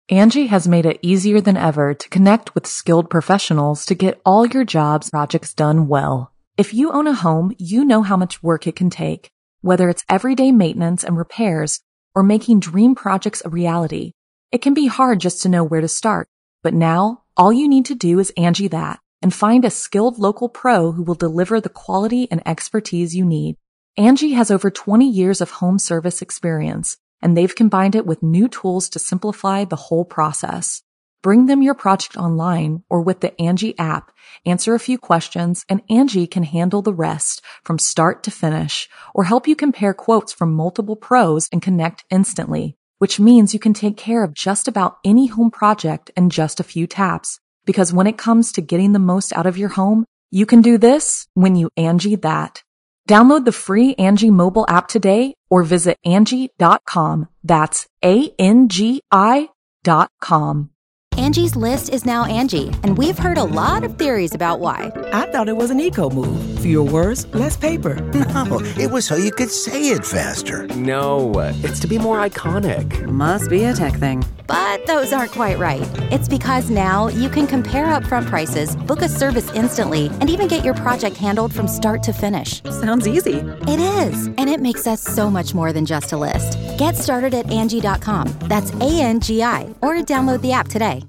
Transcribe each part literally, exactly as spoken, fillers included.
Angie has made it easier than ever to connect with skilled professionals to get all your jobs projects done well. If you own a home, you know how much work it can take, whether it's everyday maintenance and repairs or making dream projects a reality. It can be hard just to know where to start, but now all you need to do is Angie that and find a skilled local pro who will deliver the quality and expertise you need. Angie has over twenty years of home service experience, and they've combined it with new tools to simplify the whole process. Bring them your project online or with the Angie app, answer a few questions, and Angie can handle the rest from start to finish or help you compare quotes from multiple pros and connect instantly, which means you can take care of just about any home project in just a few taps. Because when it comes to getting the most out of your home, you can do this when you Angie that. Download the free Angie mobile app today or visit Angie dot com. That's A N G I dot com. Angie's List is now Angie, and we've heard a lot of theories about why. I thought it was an eco move. Fewer words, less paper. No, it was so you could say it faster. No, it's to be more iconic. Must be a tech thing. But those aren't quite right. It's because now you can compare upfront prices, book a service instantly, and even get your project handled from start to finish. Sounds easy. It is, and it makes us so much more than just a list. Get started at Angie dot com. That's A N G I, or download the app today.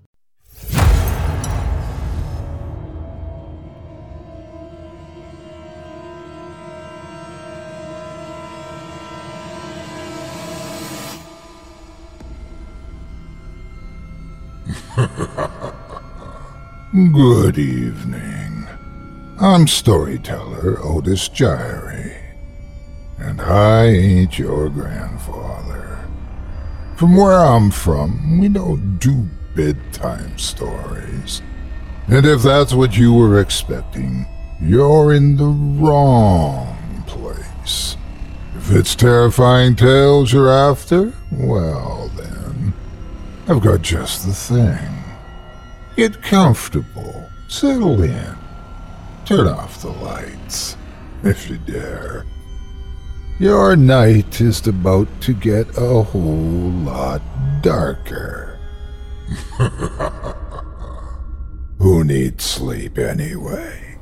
Good evening. I'm storyteller Otis Gyrie, and I ain't your grandfather. From where I'm from, we don't do bedtime stories. And if that's what you were expecting, you're in the wrong place. If it's terrifying tales you're after, well then, I've got just the thing. Get comfortable, settle in, turn off the lights, if you dare. Your night is about to get a whole lot darker. Who needs sleep anyway?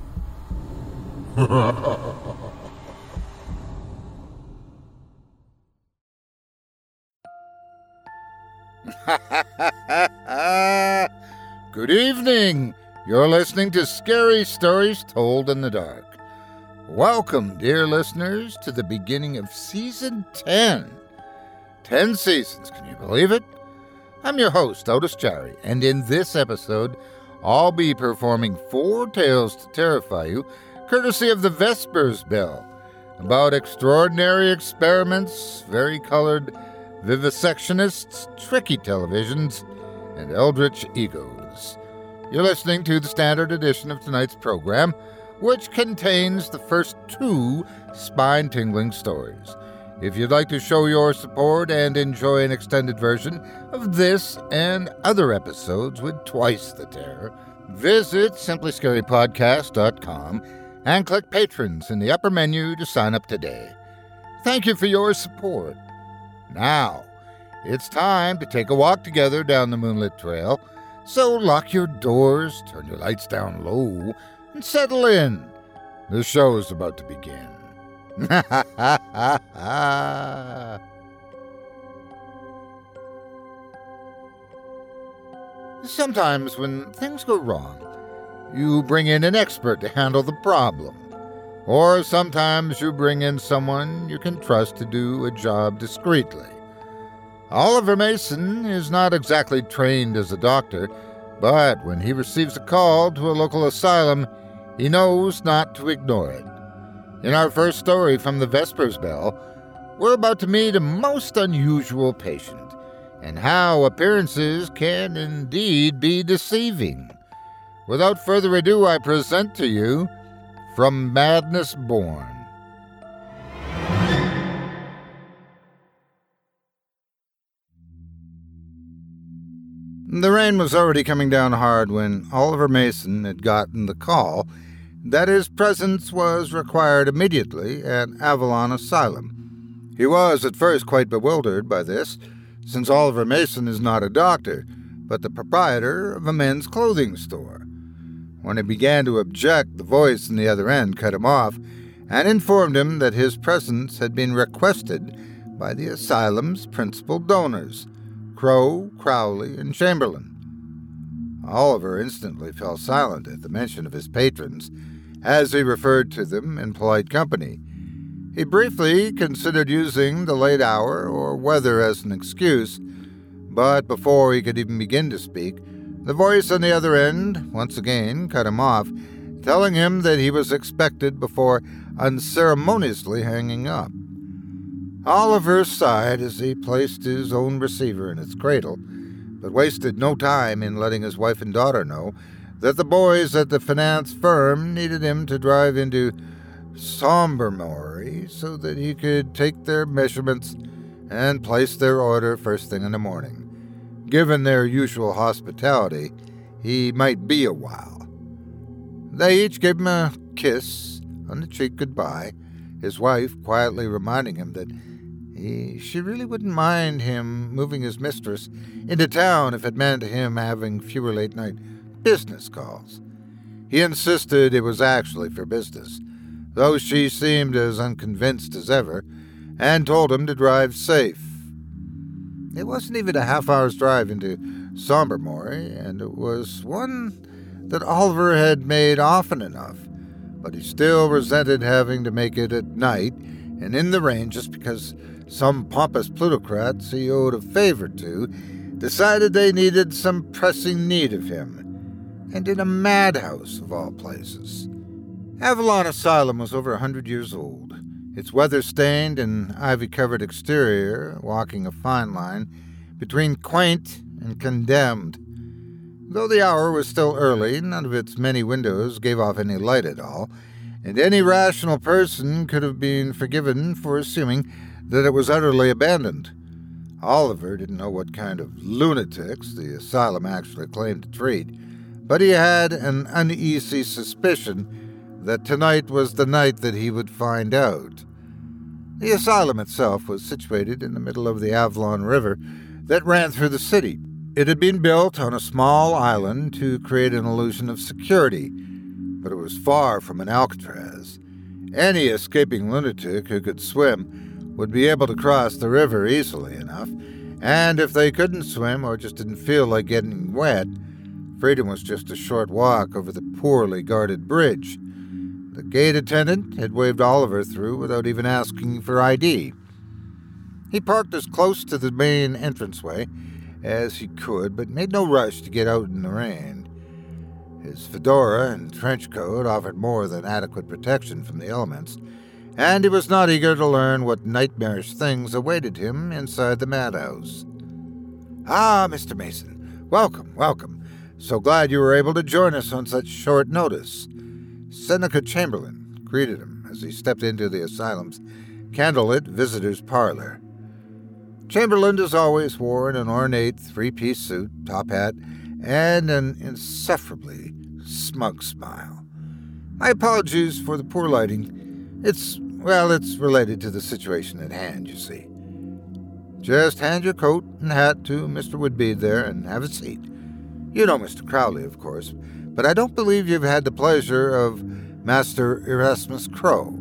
Good evening. You're listening to Scary Stories Told in the Dark. Welcome, dear listeners, to the beginning of Season ten. Ten seasons, can you believe it? I'm your host, Otis Gyrie, and in this episode, I'll be performing four tales to terrify you, courtesy of the Vespers Bell, about extraordinary experiments, vari-colored vivisectionists, tricky televisions, and eldritch egos. You're listening to the standard edition of tonight's program, which contains the first two spine-tingling stories. If you'd like to show your support and enjoy an extended version of this and other episodes with twice the terror, visit simply scary podcast dot com and click Patrons in the upper menu to sign up today. Thank you for your support. Now, it's time to take a walk together down the moonlit trail, so lock your doors, turn your lights down low, and settle in. The show's about to begin. Sometimes when things go wrong, you bring in an expert to handle the problem. Or sometimes you bring in someone you can trust to do a job discreetly. Oliver Mason is not exactly trained as a doctor, but when he receives a call to a local asylum, he knows not to ignore it. In our first story from the Vespers Bell, we're about to meet a most unusual patient, and how appearances can indeed be deceiving. Without further ado, I present to you From Madness Born. The rain was already coming down hard when Oliver Mason had gotten the call that his presence was required immediately at Avalon Asylum. He was at first quite bewildered by this, since Oliver Mason is not a doctor, but the proprietor of a men's clothing store. When he began to object, the voice in the other end cut him off and informed him that his presence had been requested by the asylum's principal donors, Crow, Crowley, and Chamberlain. Oliver instantly fell silent at the mention of his patrons, as he referred to them in polite company. He briefly considered using the late hour or weather as an excuse, but before he could even begin to speak, the voice on the other end once again cut him off, telling him that he was expected before unceremoniously hanging up. Oliver sighed as he placed his own receiver in its cradle, but wasted no time in letting his wife and daughter know that the boys at the finance firm needed him to drive into Sombermory so that he could take their measurements and place their order first thing in the morning. Given their usual hospitality, he might be a while. They each gave him a kiss on the cheek goodbye, his wife quietly reminding him that he, she really wouldn't mind him moving his mistress into town if it meant him having fewer late-night business calls. He insisted it was actually for business, though she seemed as unconvinced as ever, and told him to drive safe. It wasn't even a half-hour's drive into Sombermory, and it was one that Oliver had made often enough, but he still resented having to make it at night and in the rain just because some pompous plutocrats he owed a favor to decided they needed some pressing need of him, and in a madhouse of all places. Avalon Asylum was over a hundred years old, its weather-stained and ivy-covered exterior walking a fine line between quaint and condemned. Though the hour was still early, none of its many windows gave off any light at all, and any rational person could have been forgiven for assuming that it was utterly abandoned. Oliver didn't know what kind of lunatics the asylum actually claimed to treat, but he had an uneasy suspicion that tonight was the night that he would find out. The asylum itself was situated in the middle of the Avalon River that ran through the city. It had been built on a small island to create an illusion of security, but it was far from an Alcatraz. Any escaping lunatic who could swim would be able to cross the river easily enough, and if they couldn't swim or just didn't feel like getting wet, freedom was just a short walk over the poorly guarded bridge. The gate attendant had waved Oliver through without even asking for I D. He parked as close to the main entranceway as he could, but made no rush to get out in the rain. His fedora and trench coat offered more than adequate protection from the elements, and he was not eager to learn what nightmarish things awaited him inside the madhouse. "Ah, Mister Mason, welcome, welcome. So glad you were able to join us on such short notice." Seneca Chamberlain greeted him as he stepped into the asylum's candlelit visitors' parlor. Chamberlain, as always, wore an ornate three-piece suit, top hat, and an insufferably smug smile. "My apologies for the poor lighting. It's, well, it's related to the situation at hand, you see. Just hand your coat and hat to Mister Woodbead there and have a seat. You know Mister Crowley, of course, but I don't believe you've had the pleasure of Master Erasmus Crow."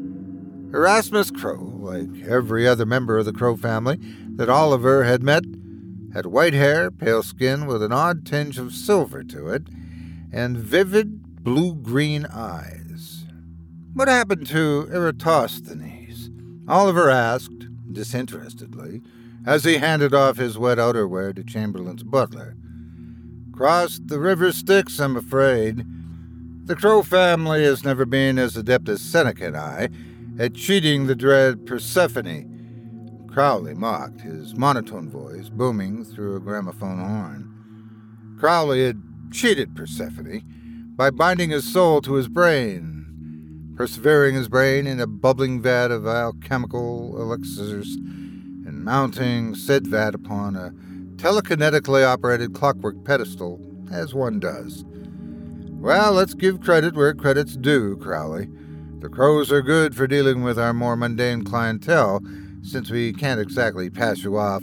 Erasmus Crow, like every other member of the Crow family that Oliver had met, had white hair, pale skin with an odd tinge of silver to it, and vivid blue-green eyes. "What happened to Eratosthenes?" Oliver asked, disinterestedly, as he handed off his wet outerwear to Chamberlain's butler. "Crossed the river Styx, I'm afraid. The Crow family has never been as adept as Seneca and I at cheating the dread Persephone." Crowley mocked, his monotone voice booming through a gramophone horn. Crowley had cheated Persephone by binding his soul to his brain, persevering his brain in a bubbling vat of alchemical elixirs, and mounting said vat upon a telekinetically operated clockwork pedestal, as one does. "Well, let's give credit where credit's due, Crowley. The Crows are good for dealing with our more mundane clientele, since we can't exactly pass you off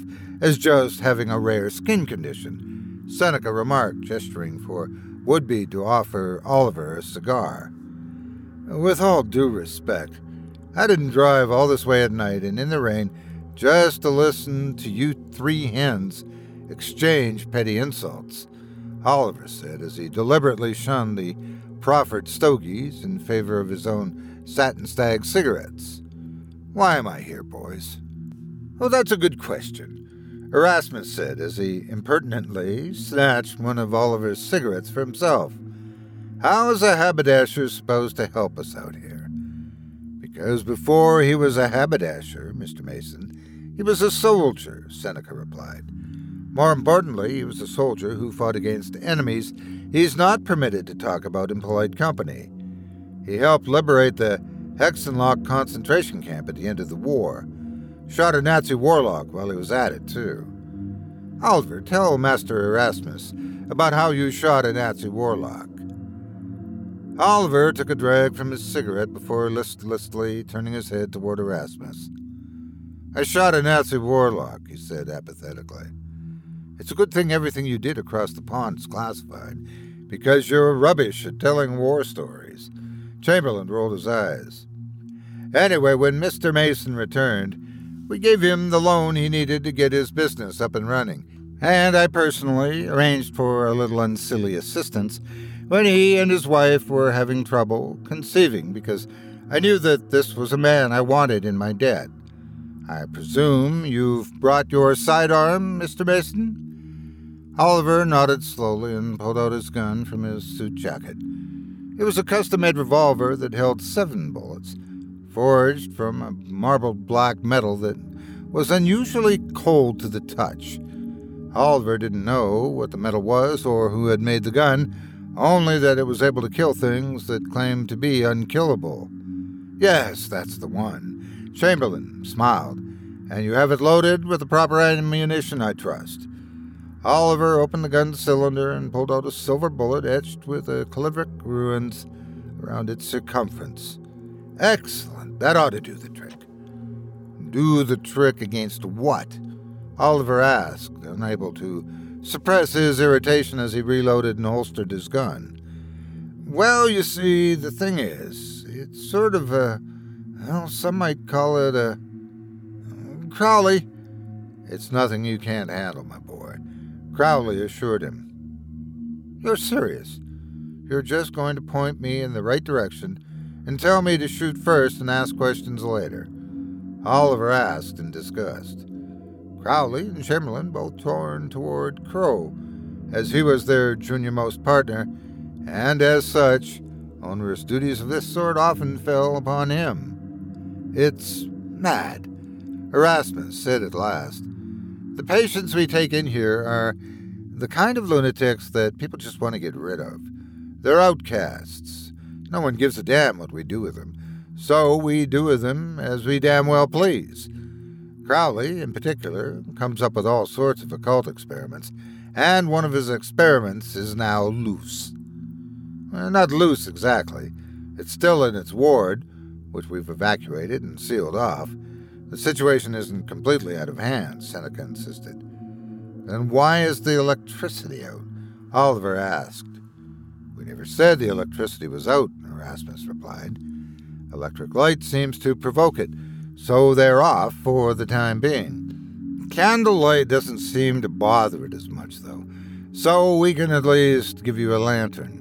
as just having a rare skin condition, Seneca remarked, gesturing for Woodby to offer Oliver a cigar. With all due respect, I didn't drive all this way at night and in the rain just to listen to you three hens exchange petty insults, Oliver said as he deliberately shunned the proffered stogies in favor of his own Satin Stag cigarettes. Why am I here, boys? Oh, that's a good question, Erasmus said as he impertinently snatched one of Oliver's cigarettes for himself. How is a haberdasher supposed to help us out here? Because before he was a haberdasher, Mister Mason, he was a soldier, Seneca replied. More importantly, he was a soldier who fought against enemies he's not permitted to talk about in polite company. He helped liberate the Hexenloch concentration camp at the end of the war. Shot a Nazi warlock while he was at it, too. Oliver, tell Master Erasmus about how you shot a Nazi warlock. Oliver took a drag from his cigarette before listlessly turning his head toward Erasmus. I shot a Nazi warlock, he said apathetically. It's a good thing everything you did across the pond is classified, because you're rubbish at telling war stories. Chamberlain rolled his eyes. Anyway, when Mister Mason returned, we gave him the loan he needed to get his business up and running, and I personally arranged for a little unsilly assistance when he and his wife were having trouble conceiving, because I knew that this was a man I wanted in my debt. I presume you've brought your sidearm, Mister Mason? Oliver nodded slowly and pulled out his gun from his suit jacket. It was a custom-made revolver that held seven bullets, forged from a marbled black metal that was unusually cold to the touch. Oliver didn't know what the metal was or who had made the gun, only that it was able to kill things that claimed to be unkillable. Yes, that's the one. Chamberlain smiled. And you have it loaded with the proper ammunition, I trust. Oliver opened the gun cylinder and pulled out a silver bullet etched with a calligraphic runes around its circumference. Excellent. That ought to do the trick. Do the trick against what? Oliver asked, unable to suppress his irritation as he reloaded and holstered his gun. Well, you see, the thing is, it's sort of a, well, some might call it a Crowley. It's nothing you can't handle, my boy, Crowley assured him. You're serious. You're just going to point me in the right direction and tell me to shoot first and ask questions later, Oliver asked in disgust. Crowley and Chamberlain both turned toward Crow, as he was their junior-most partner, and as such, onerous duties of this sort often fell upon him. It's mad, Erasmus said at last. The patients we take in here are the kind of lunatics that people just want to get rid of. They're outcasts. No one gives a damn what we do with them, so we do with them as we damn well please. Crowley, in particular, comes up with all sorts of occult experiments, and one of his experiments is now loose. Well, not loose exactly. It's still in its ward, which we've evacuated and sealed off. The situation isn't completely out of hand, Seneca insisted. Then why is the electricity out? Oliver asked. We never said the electricity was out, Erasmus replied. Electric light seems to provoke it, so they're off for the time being. Candlelight doesn't seem to bother it as much, though, so we can at least give you a lantern.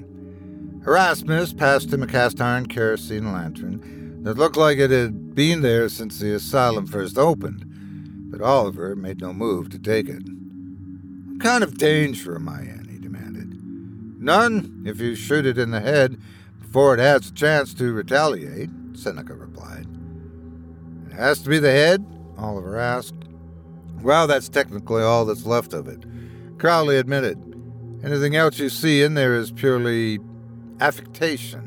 Erasmus passed him a cast-iron kerosene lantern that looked like it had been there since the asylum first opened, but Oliver made no move to take it. What kind of danger am I in? He demanded. None, if you shoot it in the head before it has a chance to retaliate, Seneca replied. It has to be the head? Oliver asked. Well, that's technically all that's left of it, Crowley admitted. Anything else you see in there is purely affectation.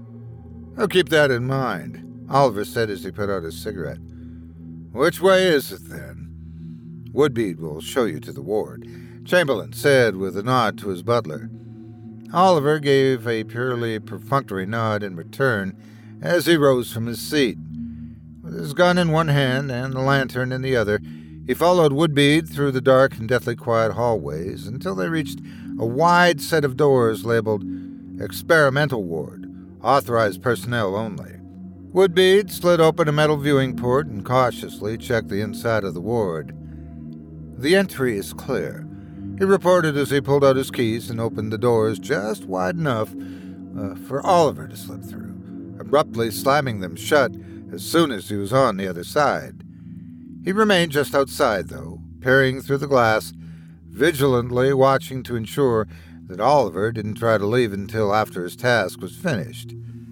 I'll keep that in mind, Oliver said as he put out his cigarette. Which way is it, then? Woodbead will show you to the ward, Chamberlain said with a nod to his butler. Oliver gave a purely perfunctory nod in return as he rose from his seat. With his gun in one hand and the lantern in the other, He followed Woodbead through the dark and deathly quiet hallways until they reached a wide set of doors labeled Experimental Ward, Authorized Personnel Only. Woodbead slid open a metal viewing port and cautiously checked the inside of the ward. The entry is clear, he reported as he pulled out his keys and opened the doors just wide enough uh, for Oliver to slip through, abruptly slamming them shut as soon as he was on the other side. He remained just outside, though, peering through the glass, vigilantly watching to ensure that Oliver didn't try to leave until after his task was finished.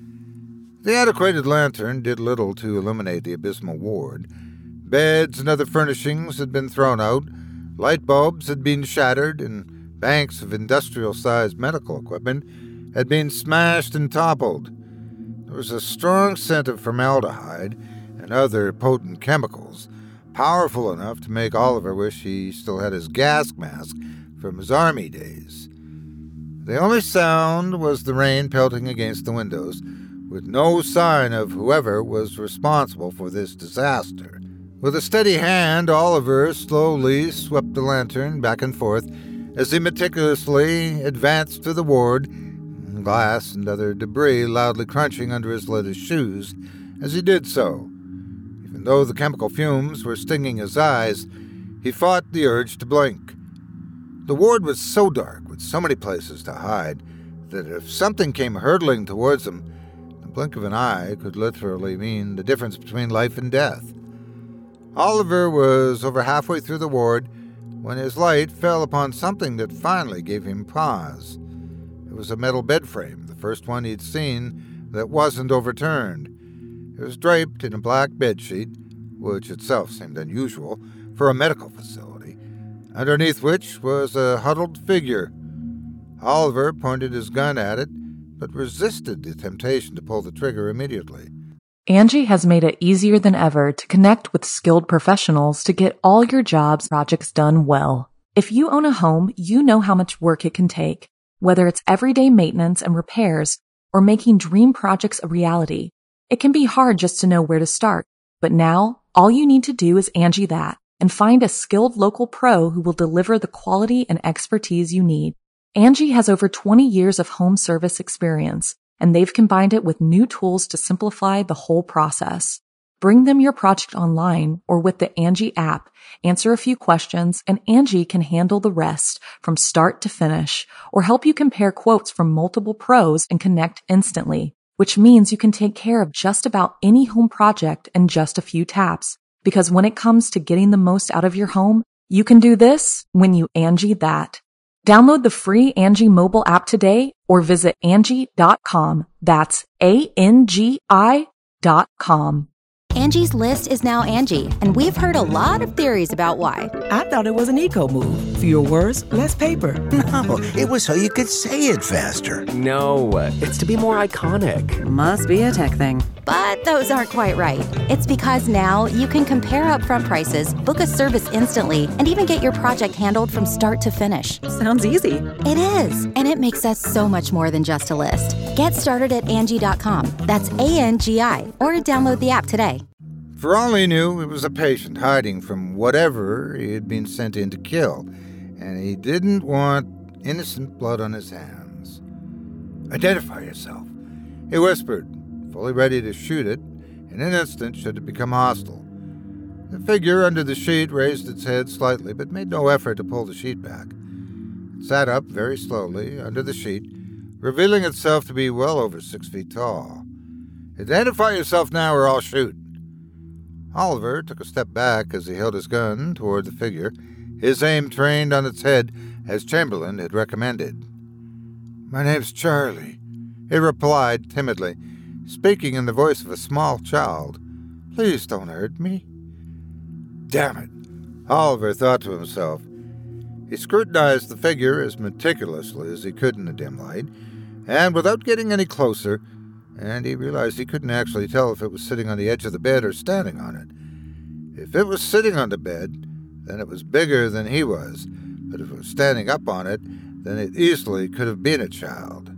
The antiquated lantern did little to illuminate the abysmal ward. Beds and other furnishings had been thrown out, light bulbs had been shattered, and banks of industrial-sized medical equipment had been smashed and toppled. There was a strong scent of formaldehyde and other potent chemicals, powerful enough to make Oliver wish he still had his gas mask from his army days. The only sound was the rain pelting against the windows, with no sign of whoever was responsible for this disaster. With a steady hand, Oliver slowly swept the lantern back and forth as he meticulously advanced through the ward, glass and other debris loudly crunching under his leather shoes as he did so. Even though the chemical fumes were stinging his eyes, he fought the urge to blink. The ward was so dark, with so many places to hide, that if something came hurtling towards him, the blink of an eye could literally mean the difference between life and death. Oliver was over halfway through the ward when his light fell upon something that finally gave him pause. It was a metal bed frame, the first one he'd seen that wasn't overturned. It was draped in a black bedsheet, which itself seemed unusual for a medical facility, underneath which was a huddled figure. Oliver pointed his gun at it, but resisted the temptation to pull the trigger immediately. Angie has made it easier than ever to connect with skilled professionals to get all your jobs projects done well. If you own a home, you know how much work it can take, whether it's everyday maintenance and repairs or making dream projects a reality. It can be hard just to know where to start, but now all you need to do is Angie that and find a skilled local pro who will deliver the quality and expertise you need. Angie has over twenty years of home service experience, and they've combined it with new tools to simplify the whole process. Bring them your project online or with the Angie app, answer a few questions, and Angie can handle the rest from start to finish, or help you compare quotes from multiple pros and connect instantly, which means you can take care of just about any home project in just a few taps. Because when it comes to getting the most out of your home, you can do this when you Angie that. Download the free Angie mobile app today or visit Angie dot com. That's A N G I dot com. Angie's List is now Angie, and we've heard a lot of theories about why. I thought it was an eco move. Fewer words, less paper. No, it was so you could say it faster. No, it's to be more iconic. Must be a tech thing. But those aren't quite right. It's because now you can compare upfront prices, book a service instantly, and even get your project handled from start to finish. Sounds easy. It is, and it makes us so much more than just a list. Get started at Angie dot com. That's A N G I, or download the app today. For all he knew, it was a patient hiding from whatever he had been sent in to kill, and he didn't want innocent blood on his hands. Identify yourself, he whispered, fully ready to shoot it in an instant should it become hostile. The figure under the sheet raised its head slightly, but made no effort to pull the sheet back. It sat up very slowly under the sheet, revealing itself to be well over six feet tall. Identify yourself now or I'll shoot. Oliver took a step back as he held his gun toward the figure, his aim trained on its head as Chamberlain had recommended. My name's Charlie, he replied timidly, speaking in the voice of a small child. Please don't hurt me. Damn it, Oliver thought to himself. He scrutinized the figure as meticulously as he could in the dim light, and without getting any closer, and he realized he couldn't actually tell if it was sitting on the edge of the bed or standing on it. If it was sitting on the bed, then it was bigger than he was, but if it was standing up on it, then it easily could have been a child.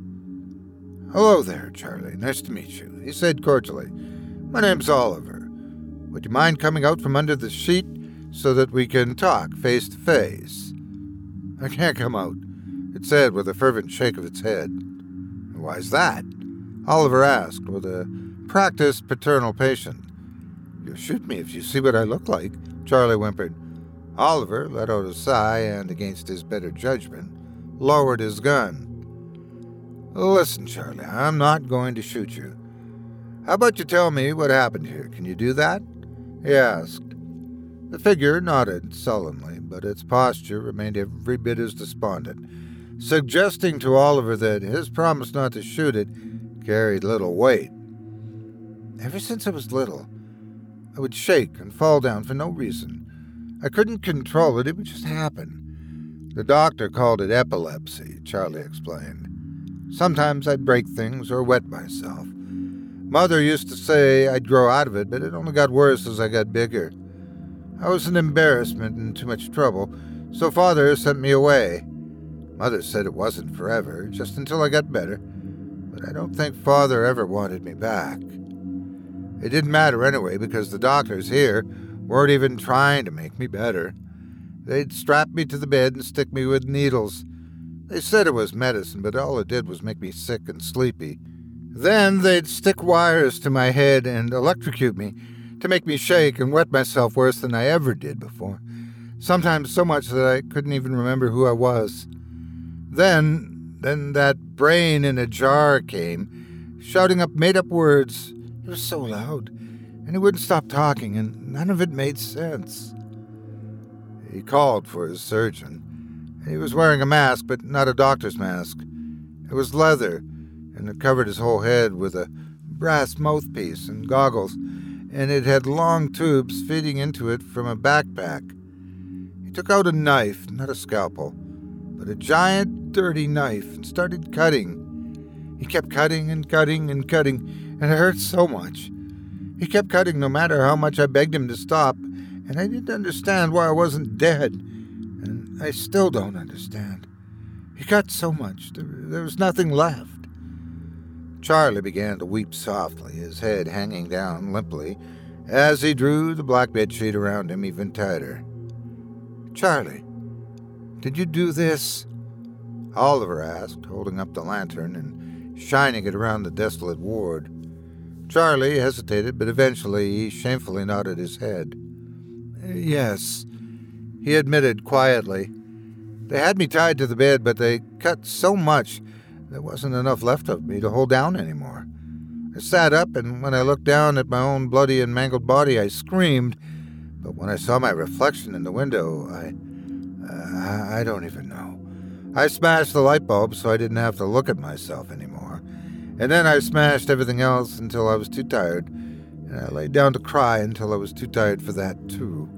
Hello there, Charlie. Nice to meet you, he said cordially. My name's Oliver. Would you mind coming out from under the sheet so that we can talk face to face." "I can't come out," it said with a fervent shake of its head. "Why's that?" Oliver asked with a practiced paternal patience. "You'll shoot me if you see what I look like," Charlie whimpered. Oliver let out a sigh and, against his better judgment, lowered his gun. "Listen, Charlie, I'm not going to shoot you. How about you tell me what happened here? Can you do that?" he asked. The figure nodded sullenly, but its posture remained every bit as despondent, suggesting to Oliver that his promise not to shoot it carried little weight. "Ever since I was little, I would shake and fall down for no reason. I couldn't control it, it would just happen. The doctor called it epilepsy," Charlie explained. "Sometimes I'd break things or wet myself. Mother used to say I'd grow out of it, but it only got worse as I got bigger. I was an embarrassment and too much trouble, so Father sent me away. Mother said it wasn't forever, just until I got better, but I don't think Father ever wanted me back. It didn't matter anyway, because the doctors here weren't even trying to make me better. They'd strap me to the bed and stick me with needles. They said it was medicine, but all it did was make me sick and sleepy. Then they'd stick wires to my head and electrocute me to make me shake and wet myself worse than I ever did before, sometimes so much that I couldn't even remember who I was. Then, then that brain in a jar came, shouting up made-up words. It was so loud, and he wouldn't stop talking, and none of it made sense." He called for his surgeon. He was wearing a mask, but not a doctor's mask. It was leather, and it covered his whole head with a brass mouthpiece and goggles, and it had long tubes feeding into it from a backpack. He took out a knife, not a scalpel, but a giant, dirty knife, and started cutting. He kept cutting and cutting and cutting, and it hurt so much. He kept cutting no matter how much I begged him to stop, and I didn't understand why I wasn't dead, and I still don't understand. He cut so much, there, there was nothing left. Charlie began to weep softly, his head hanging down limply, as he drew the black bedsheet around him even tighter. "Charlie, did you do this?" Oliver asked, holding up the lantern and shining it around the desolate ward. Charlie hesitated, but eventually he shamefully nodded his head. "Yes," he admitted quietly. "They had me tied to the bed, but they cut so much there wasn't enough left of me to hold down anymore. I sat up, and when I looked down at my own bloody and mangled body, I screamed. But when I saw my reflection in the window, I... Uh, I don't even know. I smashed the light bulb so I didn't have to look at myself anymore. And then I smashed everything else until I was too tired, and I laid down to cry until I was too tired for that, too."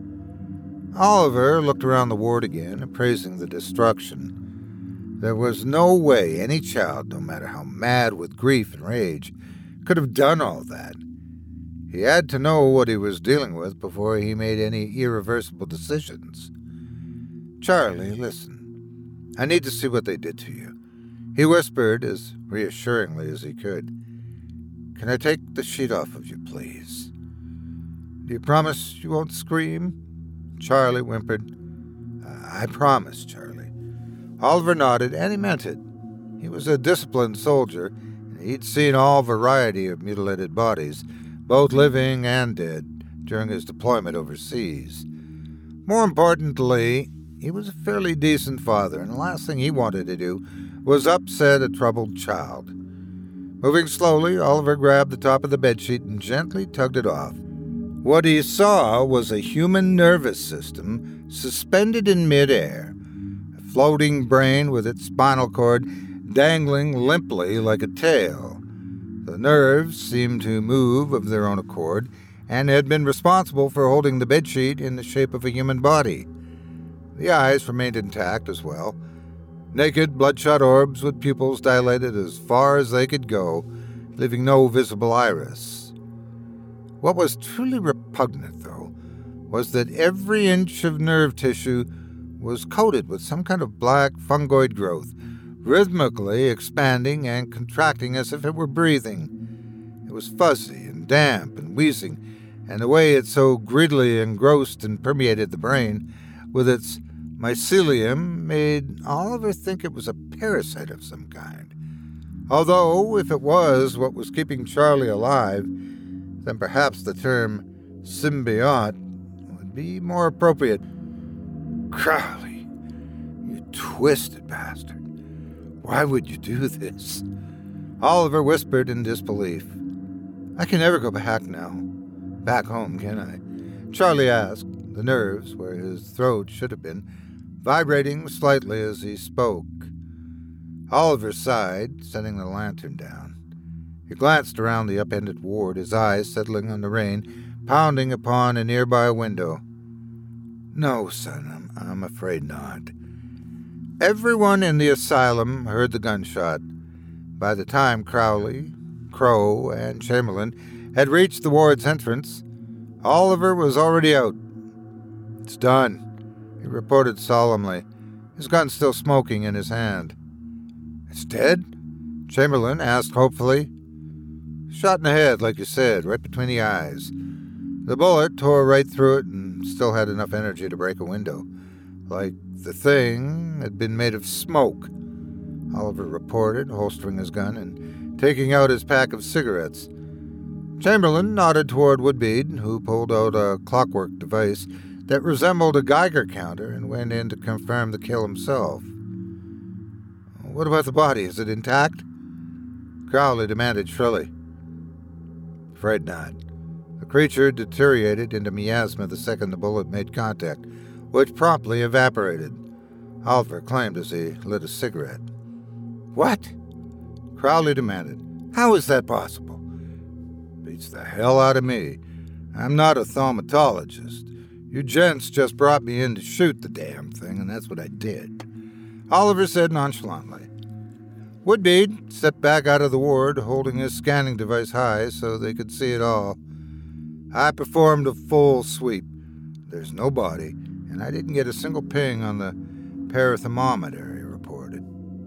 Oliver looked around the ward again, appraising the destruction. There was no way any child, no matter how mad with grief and rage, could have done all that. He had to know what he was dealing with before he made any irreversible decisions. "Charlie, listen. I need to see what they did to you," he whispered as reassuringly as he could. "Can I take the sheet off of you, please?" "Do you promise you won't scream?" Charlie whimpered. "I promise, Charlie." Oliver nodded, and he meant it. He was a disciplined soldier, and he'd seen all variety of mutilated bodies, both living and dead, during his deployment overseas. More importantly, he was a fairly decent father, and the last thing he wanted to do was upset a troubled child. Moving slowly, Oliver grabbed the top of the bedsheet and gently tugged it off. What he saw was a human nervous system suspended in midair, floating brain with its spinal cord dangling limply like a tail. The nerves seemed to move of their own accord and had been responsible for holding the bedsheet in the shape of a human body. The eyes remained intact as well, naked, bloodshot orbs with pupils dilated as far as they could go, leaving no visible iris. What was truly repugnant, though, was that every inch of nerve tissue was coated with some kind of black fungoid growth, rhythmically expanding and contracting as if it were breathing. It was fuzzy and damp and wheezing, and the way it so greedily engrossed and permeated the brain with its mycelium made Oliver think it was a parasite of some kind. Although, if it was what was keeping Charlie alive, then perhaps the term symbiote would be more appropriate. Crowley, you twisted bastard. Why would you do this? Oliver whispered in disbelief. I can never go back now. Back home, can I? Charlie asked, the nerves, where his throat should have been, vibrating slightly as he spoke. Oliver sighed, setting the lantern down. He glanced around the upended ward, his eyes settling on the rain, pounding upon a nearby window. No, son, I'm, I'm afraid not. Everyone in the asylum heard the gunshot. By the time Crowley, Crow, and Chamberlain had reached the ward's entrance, Oliver was already out. It's done, he reported solemnly, his gun still smoking in his hand. It's dead? Chamberlain asked hopefully. Shot in the head, like you said, right between the eyes. The bullet tore right through it and still had enough energy to break a window. Like the thing had been made of smoke, Oliver reported, holstering his gun and taking out his pack of cigarettes. Chamberlain nodded toward Woodbead, who pulled out a clockwork device that resembled a Geiger counter and went in to confirm the kill himself. What about the body? Is it intact? Crowley demanded shrilly. Afraid not. The creature deteriorated into miasma the second the bullet made contact, which promptly evaporated. Oliver claimed as he lit a cigarette. What? Crowley demanded. How is that possible? Beats the hell out of me. I'm not a thaumatologist. You gents just brought me in to shoot the damn thing, and that's what I did. Oliver said nonchalantly. Woodbead stepped back out of the ward, holding his scanning device high so they could see it all. I performed a full sweep. There's no body, and I didn't get a single ping on the parathermometer, he reported.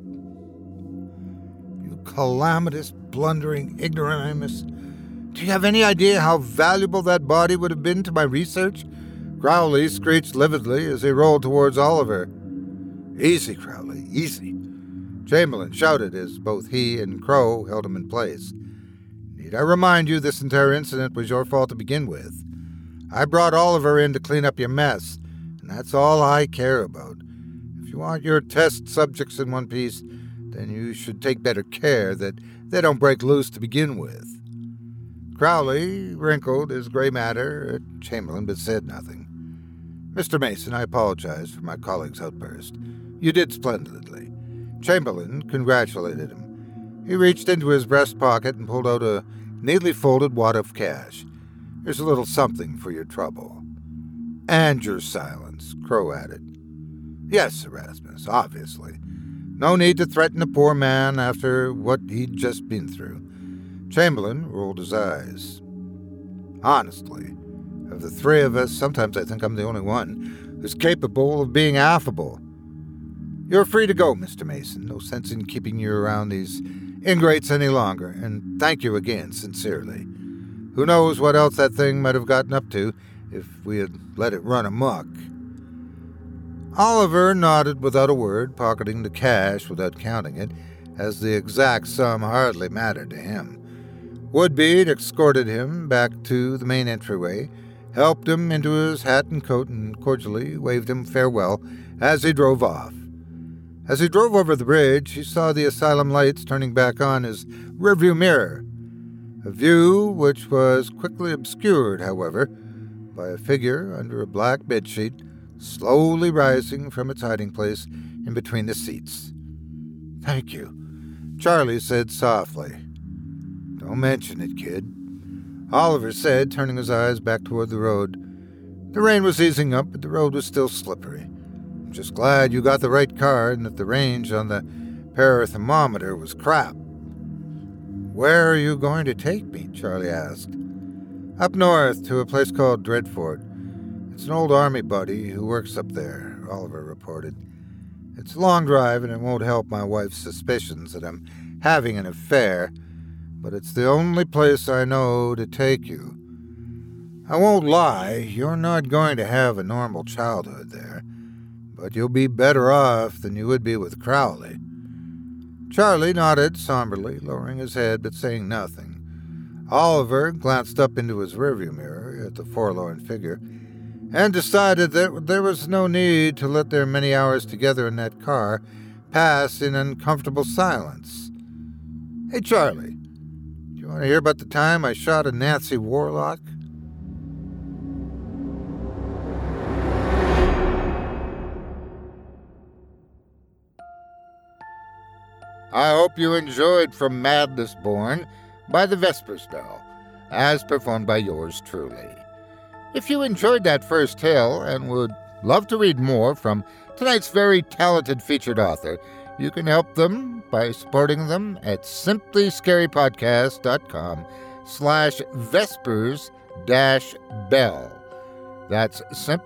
You calamitous, blundering ignoramus. Do you have any idea how valuable that body would have been to my research? Crowley screeched lividly as he rolled towards Oliver. Easy, Crowley, easy. Chamberlain shouted as both he and Crow held him in place. Need I remind you this entire incident was your fault to begin with? I brought Oliver in to clean up your mess, and that's all I care about. If you want your test subjects in one piece, then you should take better care that they don't break loose to begin with. Crowley wrinkled his gray matter at Chamberlain, but said nothing. Mister Mason, I apologize for my colleague's outburst. You did splendidly. Chamberlain congratulated him. He reached into his breast pocket and pulled out a neatly folded wad of cash. Here's a little something for your trouble. And your silence, Crow added. Yes, Erasmus, obviously. No need to threaten a poor man after what he'd just been through. Chamberlain rolled his eyes. Honestly, of the three of us, sometimes I think I'm the only one who's capable of being affable. You're free to go, Mister Mason. No sense in keeping you around these ingrates any longer, and thank you again, sincerely. Who knows what else that thing might have gotten up to if we had let it run amok. Oliver nodded without a word, pocketing the cash without counting it, as the exact sum hardly mattered to him. Woodbead escorted him back to the main entryway, helped him into his hat and coat, and cordially waved him farewell as he drove off. As he drove over the bridge, he saw the asylum lights turning back on his rearview mirror, a view which was quickly obscured, however, by a figure under a black bedsheet slowly rising from its hiding place in between the seats. Thank you, Charlie said softly. Don't mention it, kid, Oliver said, turning his eyes back toward the road. The rain was easing up, but the road was still slippery. I'm just glad you got the right car and that the range on the parathermometer was crap. Where are you going to take me? Charlie asked. Up north to a place called Dreadfort. It's an old army buddy who works up there, Oliver reported. It's a long drive and it won't help my wife's suspicions that I'm having an affair, but it's the only place I know to take you. I won't lie, you're not going to have a normal childhood there, but you'll be better off than you would be with Crowley." Charlie nodded somberly, lowering his head but saying nothing. Oliver glanced up into his rearview mirror at the forlorn figure and decided that there was no need to let their many hours together in that car pass in uncomfortable silence. "Hey, Charlie, do you want to hear about the time I shot a Nancy Warlock?" I hope you enjoyed From Madness Born by the Vespers Bell, as performed by yours truly. If you enjoyed that first tale and would love to read more from tonight's very talented featured author, you can help them by supporting them at simplyscarypodcast.com slash vespers dash bell. That's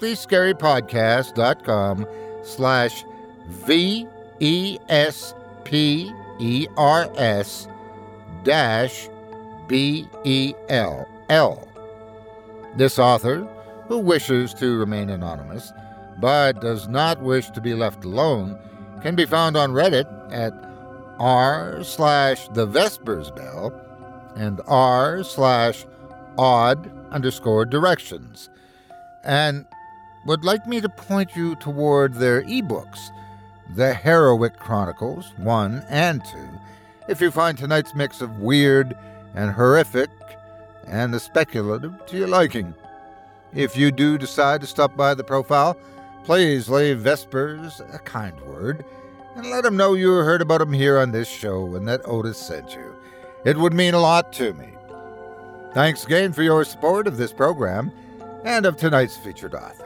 simplyscarypodcast.com slash V E S P E R S dash B E L L. This author, who wishes to remain anonymous, but does not wish to be left alone, can be found on Reddit at r slash the Vespers Bell and r slash odd underscore directions, and would like me to point you toward their ebooks, The Heroic Chronicles one and two, if you find tonight's mix of weird and horrific and the speculative to your liking. If you do decide to stop by the profile, please leave Vespers a kind word and let him know you heard about him here on this show and that Otis sent you. It would mean a lot to me. Thanks again for your support of this program and of tonight's featured author.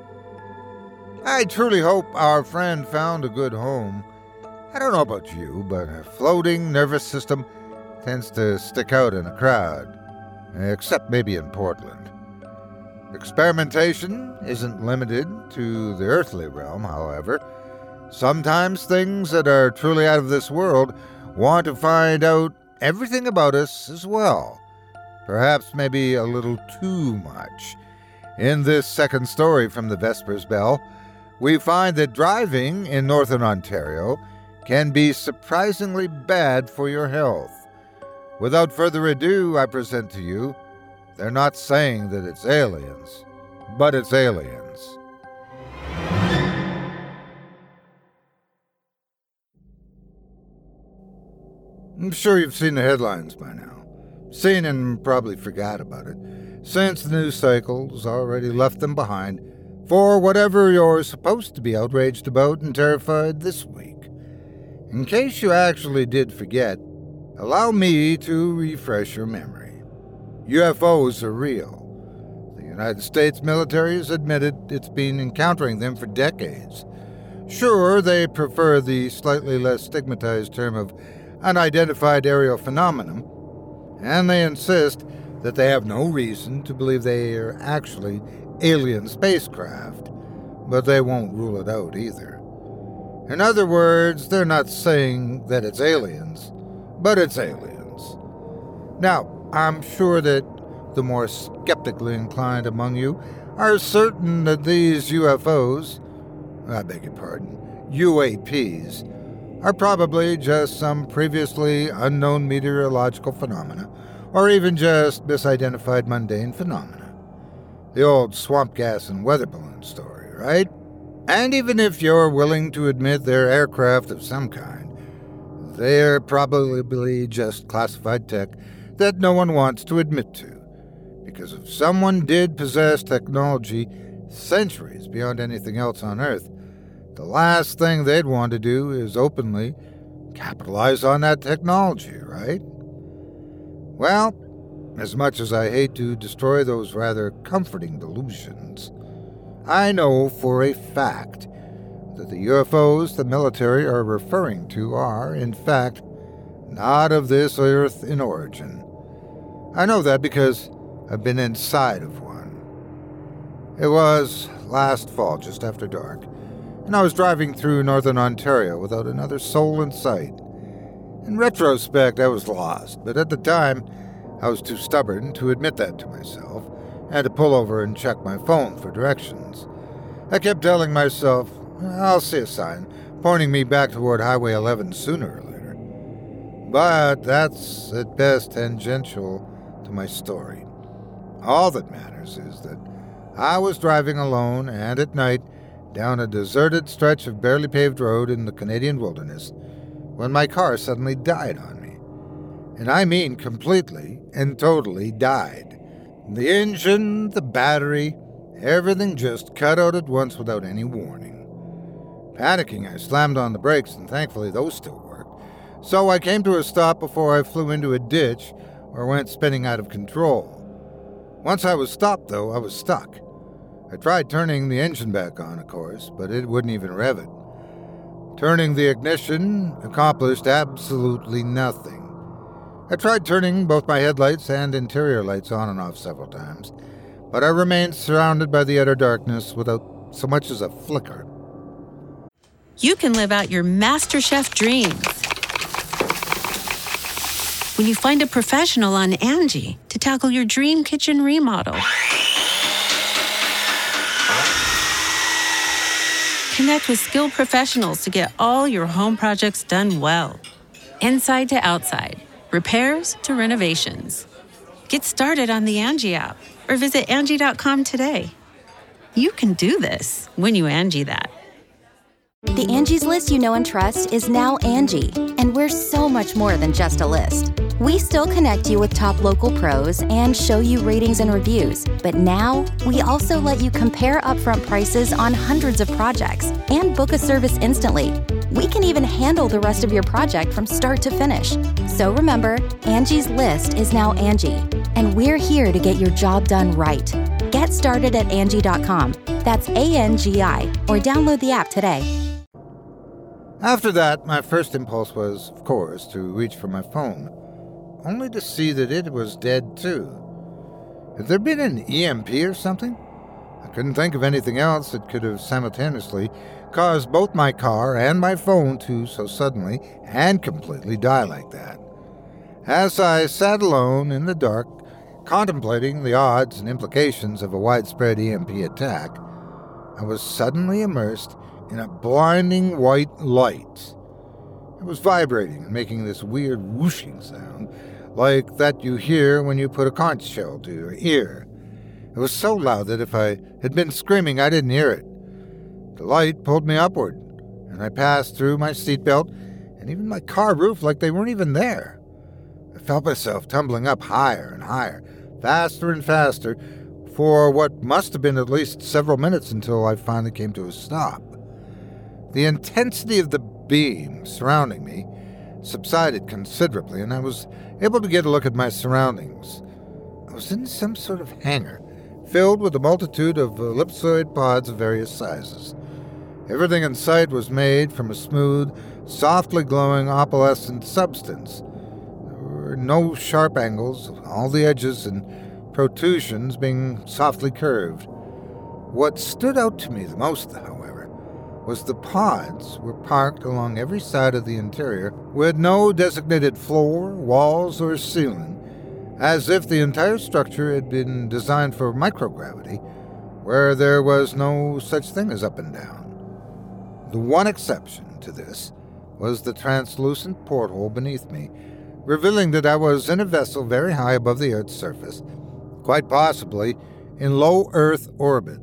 I truly hope our friend found a good home. I don't know about you, but a floating nervous system tends to stick out in a crowd, except maybe in Portland. Experimentation isn't limited to the earthly realm, however. Sometimes things that are truly out of this world want to find out everything about us as well. Perhaps maybe a little too much. In this second story from the Vespers Bell, we find that driving in northern Ontario can be surprisingly bad for your health. Without further ado, I present to you, they're not saying that it's aliens, but it's aliens. I'm sure you've seen the headlines by now. Seen and probably forgot about it, since the news cycle's already left them behind for whatever you're supposed to be outraged about and terrified this week. In case you actually did forget, allow me to refresh your memory. U F Os are real. The United States military has admitted it's been encountering them for decades. Sure, they prefer the slightly less stigmatized term of unidentified aerial phenomenon, and they insist that they have no reason to believe they are actually alien spacecraft, but they won't rule it out either. In other words, they're not saying that it's aliens, but it's aliens. Now, I'm sure that the more skeptically inclined among you are certain that these U F Os, I beg your pardon, U A Ps, are probably just some previously unknown meteorological phenomena, or even just misidentified mundane phenomena. The old swamp gas and weather balloon story, right? And even if you're willing to admit they're aircraft of some kind, they're probably just classified tech that no one wants to admit to. Because if someone did possess technology centuries beyond anything else on Earth, the last thing they'd want to do is openly capitalize on that technology, right? Well, as much as I hate to destroy those rather comforting delusions, I know for a fact that the U F Os the military are referring to are, in fact, not of this Earth in origin. I know that because I've been inside of one. It was last fall, just after dark, and I was driving through northern Ontario without another soul in sight. In retrospect, I was lost, but at the time, I was too stubborn to admit that to myself, and to pull over and check my phone for directions. I kept telling myself, I'll see a sign pointing me back toward Highway eleven sooner or later. But that's at best tangential to my story. All that matters is that I was driving alone and at night down a deserted stretch of barely paved road in the Canadian wilderness when my car suddenly died on me. And I mean completely and totally died. The engine, the battery, everything just cut out at once without any warning. Panicking, I slammed on the brakes, and thankfully those still worked. So I came to a stop before I flew into a ditch or went spinning out of control. Once I was stopped, though, I was stuck. I tried turning the engine back on, of course, but it wouldn't even rev it. Turning the ignition accomplished absolutely nothing. I tried turning both my headlights and interior lights on and off several times, but I remained surrounded by the utter darkness without so much as a flicker. You can live out your MasterChef dreams when you find a professional on Angie to tackle your dream kitchen remodel. Connect with skilled professionals to get all your home projects done well. Inside to outside, repairs to renovations. Get started on the Angie app or visit Angie dot com today. You can do this when you Angie that. The Angie's List you know and trust is now Angie, and we're so much more than just a list. We still connect you with top local pros and show you ratings and reviews, but now we also let you compare upfront prices on hundreds of projects and book a service instantly. We can even handle the rest of your project from start to finish. So remember, Angie's List is now Angie, and we're here to get your job done right. Get started at Angie dot com. That's A N G I, or download the app today. After that, my first impulse was, of course, to reach for my phone, only to see that it was dead too. Had there been an E M P or something? I couldn't think of anything else that could have simultaneously caused both my car and my phone to so suddenly and completely die like that. As I sat alone in the dark, contemplating the odds and implications of a widespread E M P attack, I was suddenly immersed in a blinding white light. It was vibrating and making this weird whooshing sound, like that you hear when you put a conch shell to your ear. It was so loud that if I had been screaming, I didn't hear it. The light pulled me upward, and I passed through my seatbelt and even my car roof like they weren't even there. I felt myself tumbling up higher and higher, faster and faster, for what must have been at least several minutes until I finally came to a stop. The intensity of the beam surrounding me subsided considerably, and I was able to get a look at my surroundings. I was in some sort of hangar, filled with a multitude of ellipsoid pods of various sizes. Everything in sight was made from a smooth, softly glowing opalescent substance. There were no sharp angles, all the edges and protrusions being softly curved. What stood out to me the most, however, was the pods were parked along every side of the interior with no designated floor, walls, or ceiling, as if the entire structure had been designed for microgravity, where there was no such thing as up and down. The one exception to this was the translucent porthole beneath me, revealing that I was in a vessel very high above the Earth's surface, quite possibly in low Earth orbit.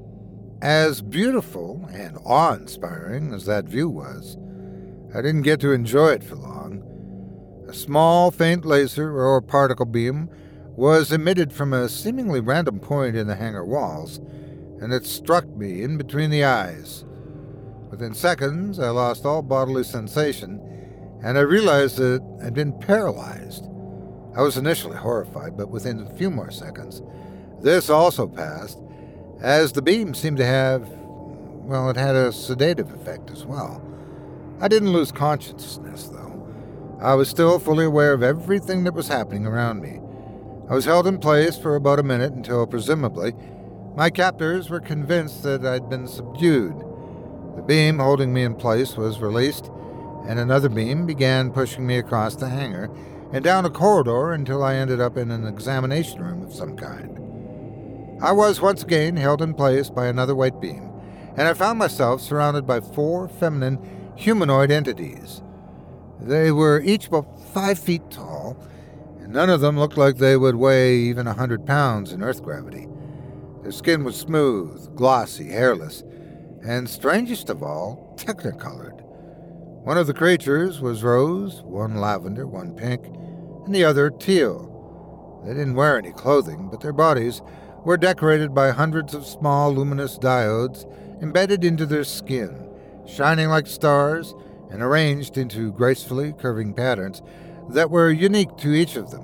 As beautiful and awe-inspiring as that view was, I didn't get to enjoy it for long. A small, faint laser or particle beam was emitted from a seemingly random point in the hangar walls, and it struck me in between the eyes. Within seconds, I lost all bodily sensation, and I realized that I'd been paralyzed. I was initially horrified, but within a few more seconds, this also passed, as the beam seemed to have, well, it had a sedative effect as well. I didn't lose consciousness, though. I was still fully aware of everything that was happening around me. I was held in place for about a minute until, presumably, my captors were convinced that I'd been subdued. The beam holding me in place was released, and another beam began pushing me across the hangar and down a corridor until I ended up in an examination room of some kind. I was once again held in place by another white beam, and I found myself surrounded by four feminine humanoid entities. They were each about five feet tall, and none of them looked like they would weigh even a hundred pounds in Earth gravity. Their skin was smooth, glossy, hairless, and strangest of all, technicolored. One of the creatures was rose, one lavender, one pink, and the other teal. They didn't wear any clothing, but their bodies were decorated by hundreds of small luminous diodes embedded into their skin, shining like stars and arranged into gracefully curving patterns that were unique to each of them.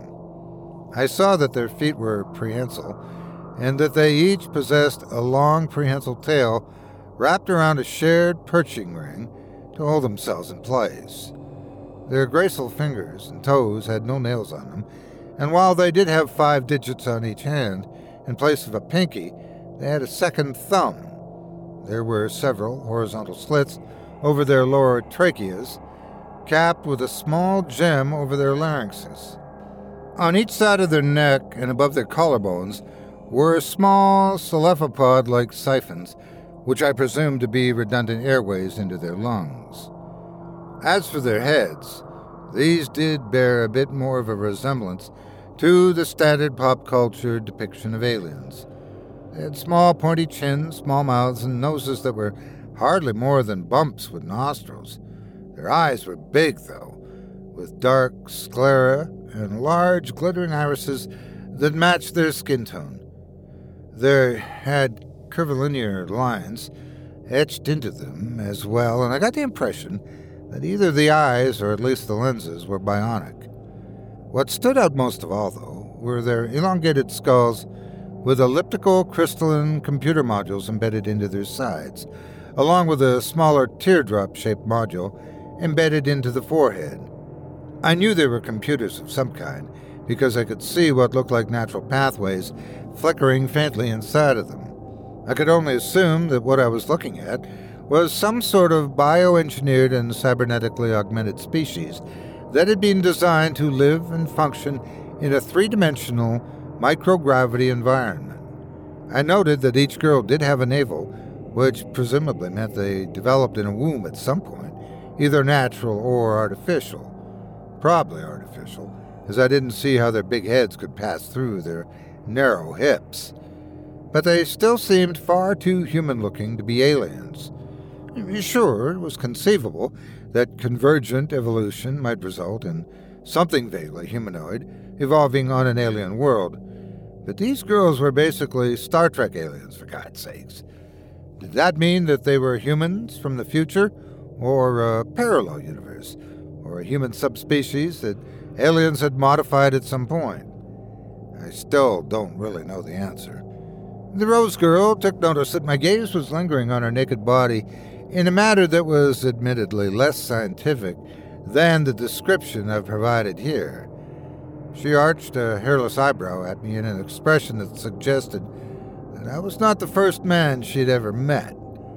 I saw that their feet were prehensile, and that they each possessed a long prehensile tail wrapped around a shared perching ring to hold themselves in place. Their graceful fingers and toes had no nails on them, and while they did have five digits on each hand, in place of a pinky, they had a second thumb. There were several horizontal slits over their lower tracheas, capped with a small gem over their larynxes. On each side of their neck and above their collarbones were small cephalopod-like siphons, which I presumed to be redundant airways into their lungs. As for their heads, these did bear a bit more of a resemblance to the standard pop culture depiction of aliens. They had small pointy chins, small mouths, and noses that were hardly more than bumps with nostrils. Their eyes were big, though, with dark sclera and large glittering irises that matched their skin tone. They had curvilinear lines etched into them as well, and I got the impression that either the eyes or at least the lenses were bionic. What stood out most of all, though, were their elongated skulls with elliptical crystalline computer modules embedded into their sides, along with a smaller teardrop-shaped module embedded into the forehead. I knew they were computers of some kind because I could see what looked like natural pathways flickering faintly inside of them. I could only assume that what I was looking at was some sort of bioengineered and cybernetically augmented species that had been designed to live and function in a three-dimensional microgravity environment. I noted that each girl did have a navel, which presumably meant they developed in a womb at some point, either natural or artificial. Probably artificial, as I didn't see how their big heads could pass through their narrow hips. But they still seemed far too human-looking to be aliens. Sure, it was conceivable that convergent evolution might result in something vaguely humanoid evolving on an alien world, but these girls were basically Star Trek aliens, for God's sakes. Did that mean that they were humans from the future, or a parallel universe, or a human subspecies that aliens had modified at some point? I still don't really know the answer. The Rose Girl took notice that my gaze was lingering on her naked body in a manner that was admittedly less scientific than the description I've provided here. She arched a hairless eyebrow at me in an expression that suggested that I was not the first man she'd ever met.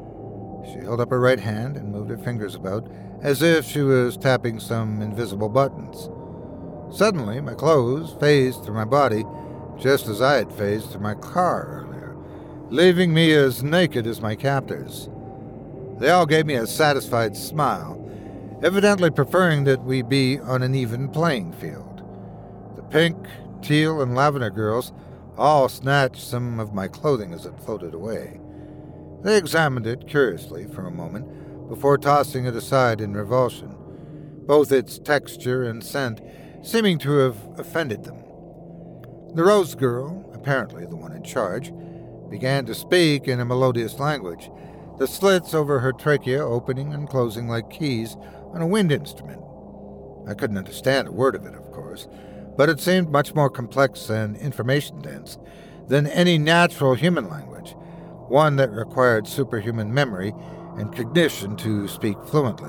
She held up her right hand and moved her fingers about as if she was tapping some invisible buttons. Suddenly, my clothes phased through my body just as I had phased through my car earlier, leaving me as naked as my captors. They all gave me a satisfied smile, evidently preferring that we be on an even playing field. The pink, teal, and lavender girls all snatched some of my clothing as it floated away. They examined it curiously for a moment before tossing it aside in revulsion, both its texture and scent seeming to have offended them. The Rose Girl, apparently the one in charge, began to speak in a melodious language, the slits over her trachea opening and closing like keys on a wind instrument. I couldn't understand a word of it, of course, but it seemed much more complex and information-dense than any natural human language, one that required superhuman memory and cognition to speak fluently.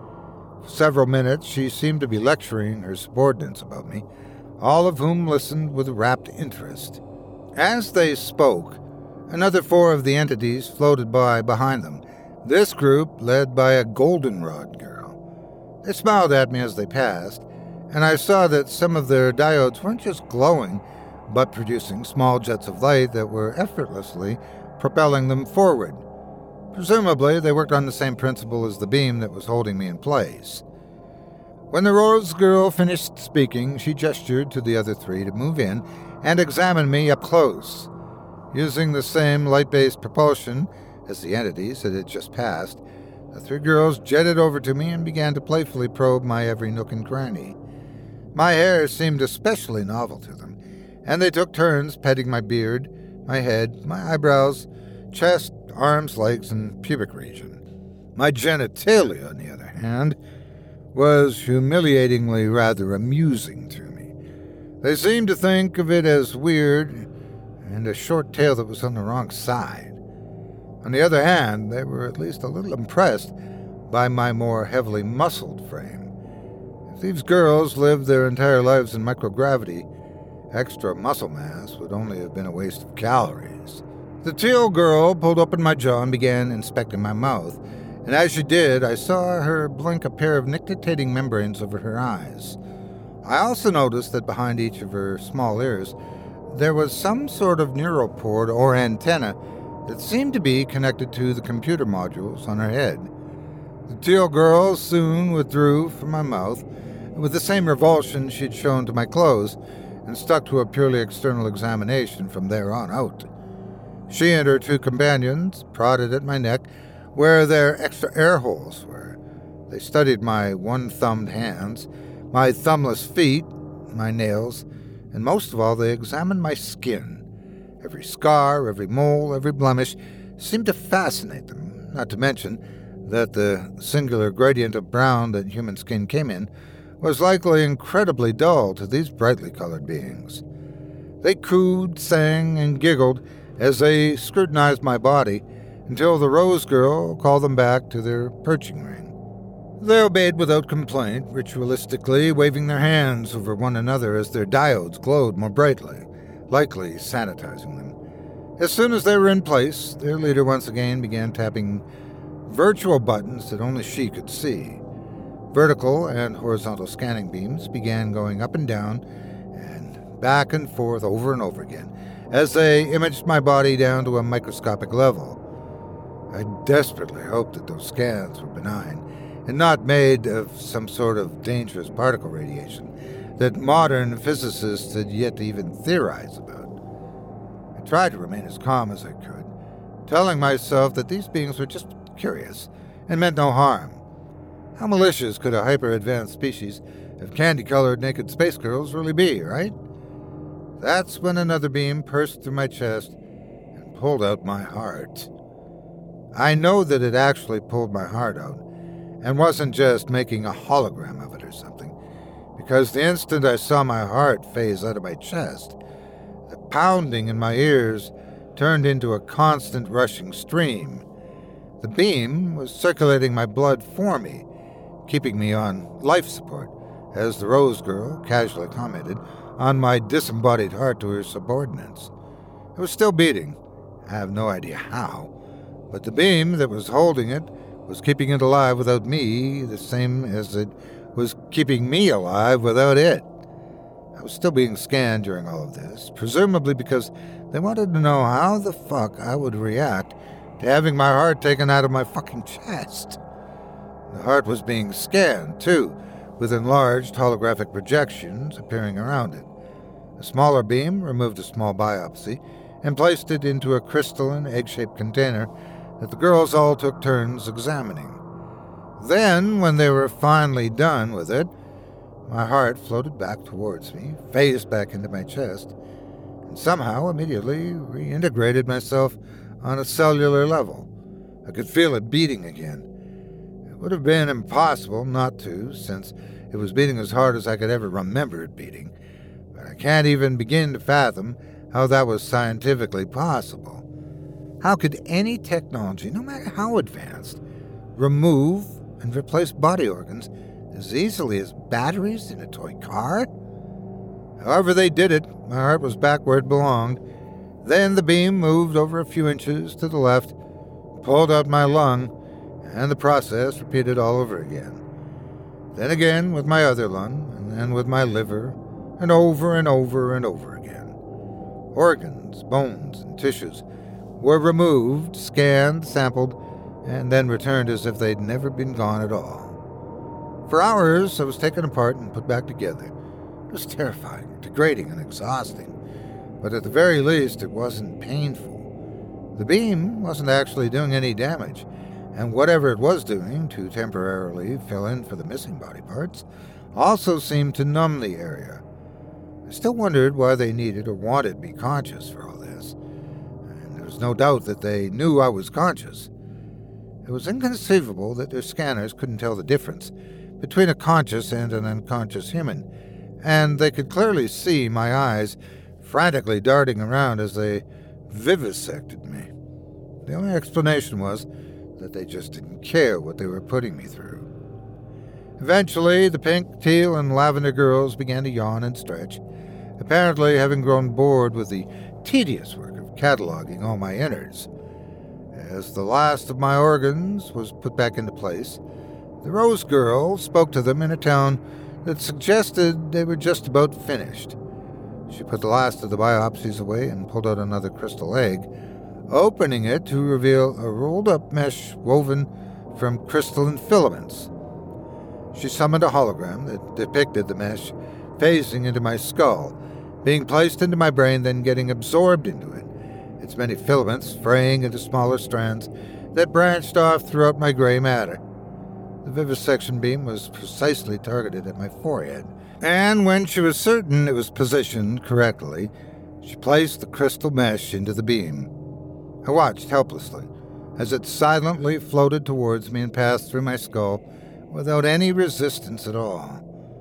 For several minutes she seemed to be lecturing her subordinates about me, all of whom listened with rapt interest. As they spoke, another four of the entities floated by behind them, this group led by a goldenrod girl. They smiled at me as they passed, and I saw that some of their diodes weren't just glowing, but producing small jets of light that were effortlessly propelling them forward. Presumably, they worked on the same principle as the beam that was holding me in place. When the Rose Girl finished speaking, she gestured to the other three to move in and examine me up close. Using the same light-based propulsion as the entities that had just passed, the three girls jetted over to me and began to playfully probe my every nook and cranny. My hair seemed especially novel to them, and they took turns petting my beard, my head, my eyebrows, chest, arms, legs, and pubic region. My genitalia, on the other hand, was humiliatingly rather amusing to me. They seemed to think of it as weird and a short tail that was on the wrong side. On the other hand, they were at least a little impressed by my more heavily muscled frame. If these girls lived their entire lives in microgravity, extra muscle mass would only have been a waste of calories. The teal girl pulled open my jaw and began inspecting my mouth, and as she did, I saw her blink a pair of nictitating membranes over her eyes. I also noticed that behind each of her small ears, there was some sort of neuropod or antenna that seemed to be connected to the computer modules on her head. The teal girl soon withdrew from my mouth with the same revulsion she'd shown to my clothes and stuck to a purely external examination from there on out. She and her two companions prodded at my neck where their extra air holes were. They studied my one-thumbed hands, my thumbless feet, my nails, and most of all they examined my skin. Every scar, every mole, every blemish seemed to fascinate them, not to mention that the singular gradient of brown that human skin came in was likely incredibly dull to these brightly colored beings. They cooed, sang, and giggled as they scrutinized my body until the Rose Girl called them back to their perching ring. They obeyed without complaint, ritualistically waving their hands over one another as their diodes glowed more brightly, likely sanitizing them. As soon as they were in place, their leader once again began tapping virtual buttons that only she could see. Vertical and horizontal scanning beams began going up and down and back and forth over and over again as they imaged my body down to a microscopic level. I desperately hoped that those scans were benign and not made of some sort of dangerous particle radiation that modern physicists had yet to even theorize about. I tried to remain as calm as I could, telling myself that these beings were just curious and meant no harm. How malicious could a hyper-advanced species of candy-colored naked space girls really be, right? That's when another beam pursed through my chest and pulled out my heart. I know that it actually pulled my heart out and wasn't just making a hologram of it or something, because the instant I saw my heart phase out of my chest, the pounding in my ears turned into a constant rushing stream. The beam was circulating my blood for me, keeping me on life support, as the Rose Girl casually commented on my disembodied heart to her subordinates. It was still beating. I have no idea how, but the beam that was holding it was keeping it alive without me, the same as it was keeping me alive without it. I was still being scanned during all of this, presumably because they wanted to know how the fuck I would react to having my heart taken out of my fucking chest. The heart was being scanned, too, with enlarged holographic projections appearing around it. A smaller beam removed a small biopsy and placed it into a crystalline, egg-shaped container that the girls all took turns examining. Then, when they were finally done with it, my heart floated back towards me, phased back into my chest, and somehow immediately reintegrated myself on a cellular level. I could feel it beating again. It would have been impossible not to, since it was beating as hard as I could ever remember it beating, but I can't even begin to fathom how that was scientifically possible. How could any technology, no matter how advanced, remove and replace body organs as easily as batteries in a toy car? However they did it, my heart was back where it belonged. Then the beam moved over a few inches to the left, pulled out my lung, and the process repeated all over again. Then again with my other lung, and then with my liver, and over and over and over again. Organs, bones, and tissues were removed, scanned, sampled, and then returned as if they'd never been gone at all. For hours, I was taken apart and put back together. It was terrifying, degrading, and exhausting, but at the very least, it wasn't painful. The beam wasn't actually doing any damage, and whatever it was doing to temporarily fill in for the missing body parts also seemed to numb the area. I still wondered why they needed or wanted me conscious for all this, and there was no doubt that they knew I was conscious. It was inconceivable that their scanners couldn't tell the difference between a conscious and an unconscious human, and they could clearly see my eyes frantically darting around as they vivisected me. The only explanation was that they just didn't care what they were putting me through. Eventually, the pink, teal, and lavender girls began to yawn and stretch, apparently having grown bored with the tedious work of cataloging all my innards. As the last of my organs was put back into place, the Rose Girl spoke to them in a tone that suggested they were just about finished. She put the last of the biopsies away and pulled out another crystal egg, opening it to reveal a rolled-up mesh woven from crystalline filaments. She summoned a hologram that depicted the mesh phasing into my skull, being placed into my brain, then getting absorbed into it, its many filaments fraying into smaller strands that branched off throughout my gray matter. The vivisection beam was precisely targeted at my forehead, and when she was certain it was positioned correctly, she placed the crystal mesh into the beam. I watched helplessly as it silently floated towards me and passed through my skull without any resistance at all.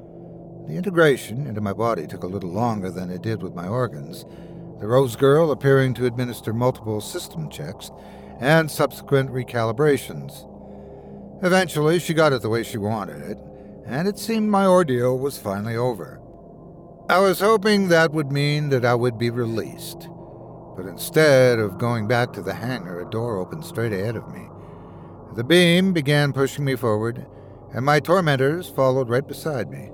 The integration into my body took a little longer than it did with my organs, the Rose Girl appearing to administer multiple system checks and subsequent recalibrations. Eventually, she got it the way she wanted it, and it seemed my ordeal was finally over. I was hoping that would mean that I would be released, but instead of going back to the hangar, a door opened straight ahead of me. The beam began pushing me forward, and my tormentors followed right beside me.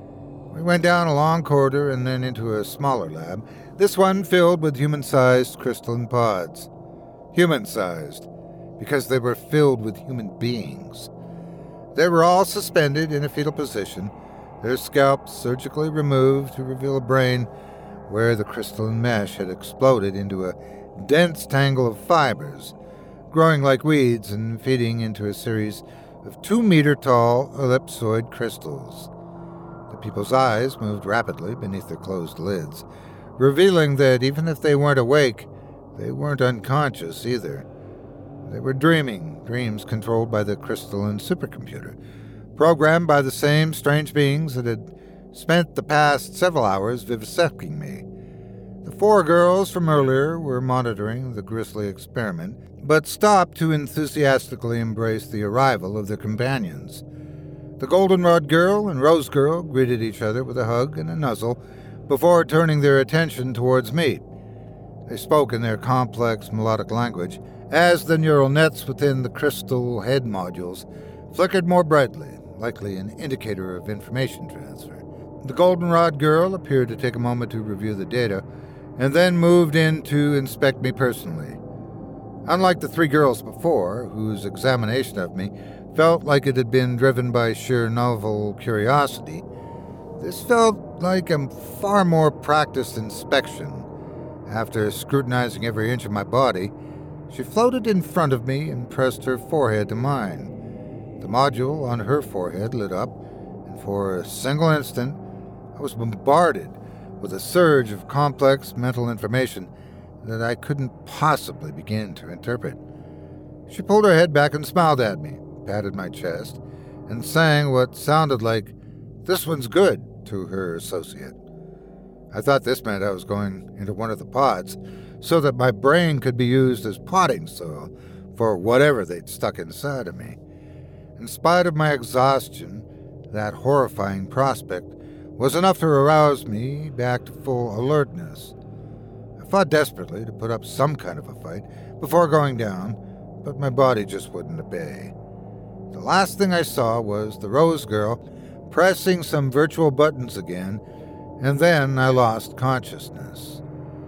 We went down a long corridor and then into a smaller lab, this one filled with human-sized crystalline pods. Human-sized, because they were filled with human beings. They were all suspended in a fetal position, their scalps surgically removed to reveal a brain where the crystalline mesh had exploded into a dense tangle of fibers, growing like weeds and feeding into a series of two-meter-tall ellipsoid crystals. The people's eyes moved rapidly beneath their closed lids, revealing that even if they weren't awake, they weren't unconscious either. They were dreaming, dreams controlled by the crystalline supercomputer, programmed by the same strange beings that had spent the past several hours vivisecting me. The four girls from earlier were monitoring the grisly experiment, but stopped to enthusiastically embrace the arrival of their companions. The Goldenrod Girl and Rose Girl greeted each other with a hug and a nuzzle before turning their attention towards me. They spoke in their complex melodic language as the neural nets within the crystal head modules flickered more brightly, likely an indicator of information transfer. The Goldenrod Girl appeared to take a moment to review the data, and then moved in to inspect me personally. Unlike the three girls before, whose examination of me felt like it had been driven by sheer novel curiosity, this felt like a far more practiced inspection. After scrutinizing every inch of my body, she floated in front of me and pressed her forehead to mine. The module on her forehead lit up, and for a single instant, I was bombarded with a surge of complex mental information that I couldn't possibly begin to interpret. She pulled her head back and smiled at me, patted my chest, and sang what sounded like, "This one's good," to her associate. I thought this meant I was going into one of the pods, so that my brain could be used as potting soil for whatever they'd stuck inside of me. In spite of my exhaustion, that horrifying prospect was enough to arouse me back to full alertness. I fought desperately to put up some kind of a fight before going down, but my body just wouldn't obey. The last thing I saw was the Rose Girl pressing some virtual buttons again, and then I lost consciousness.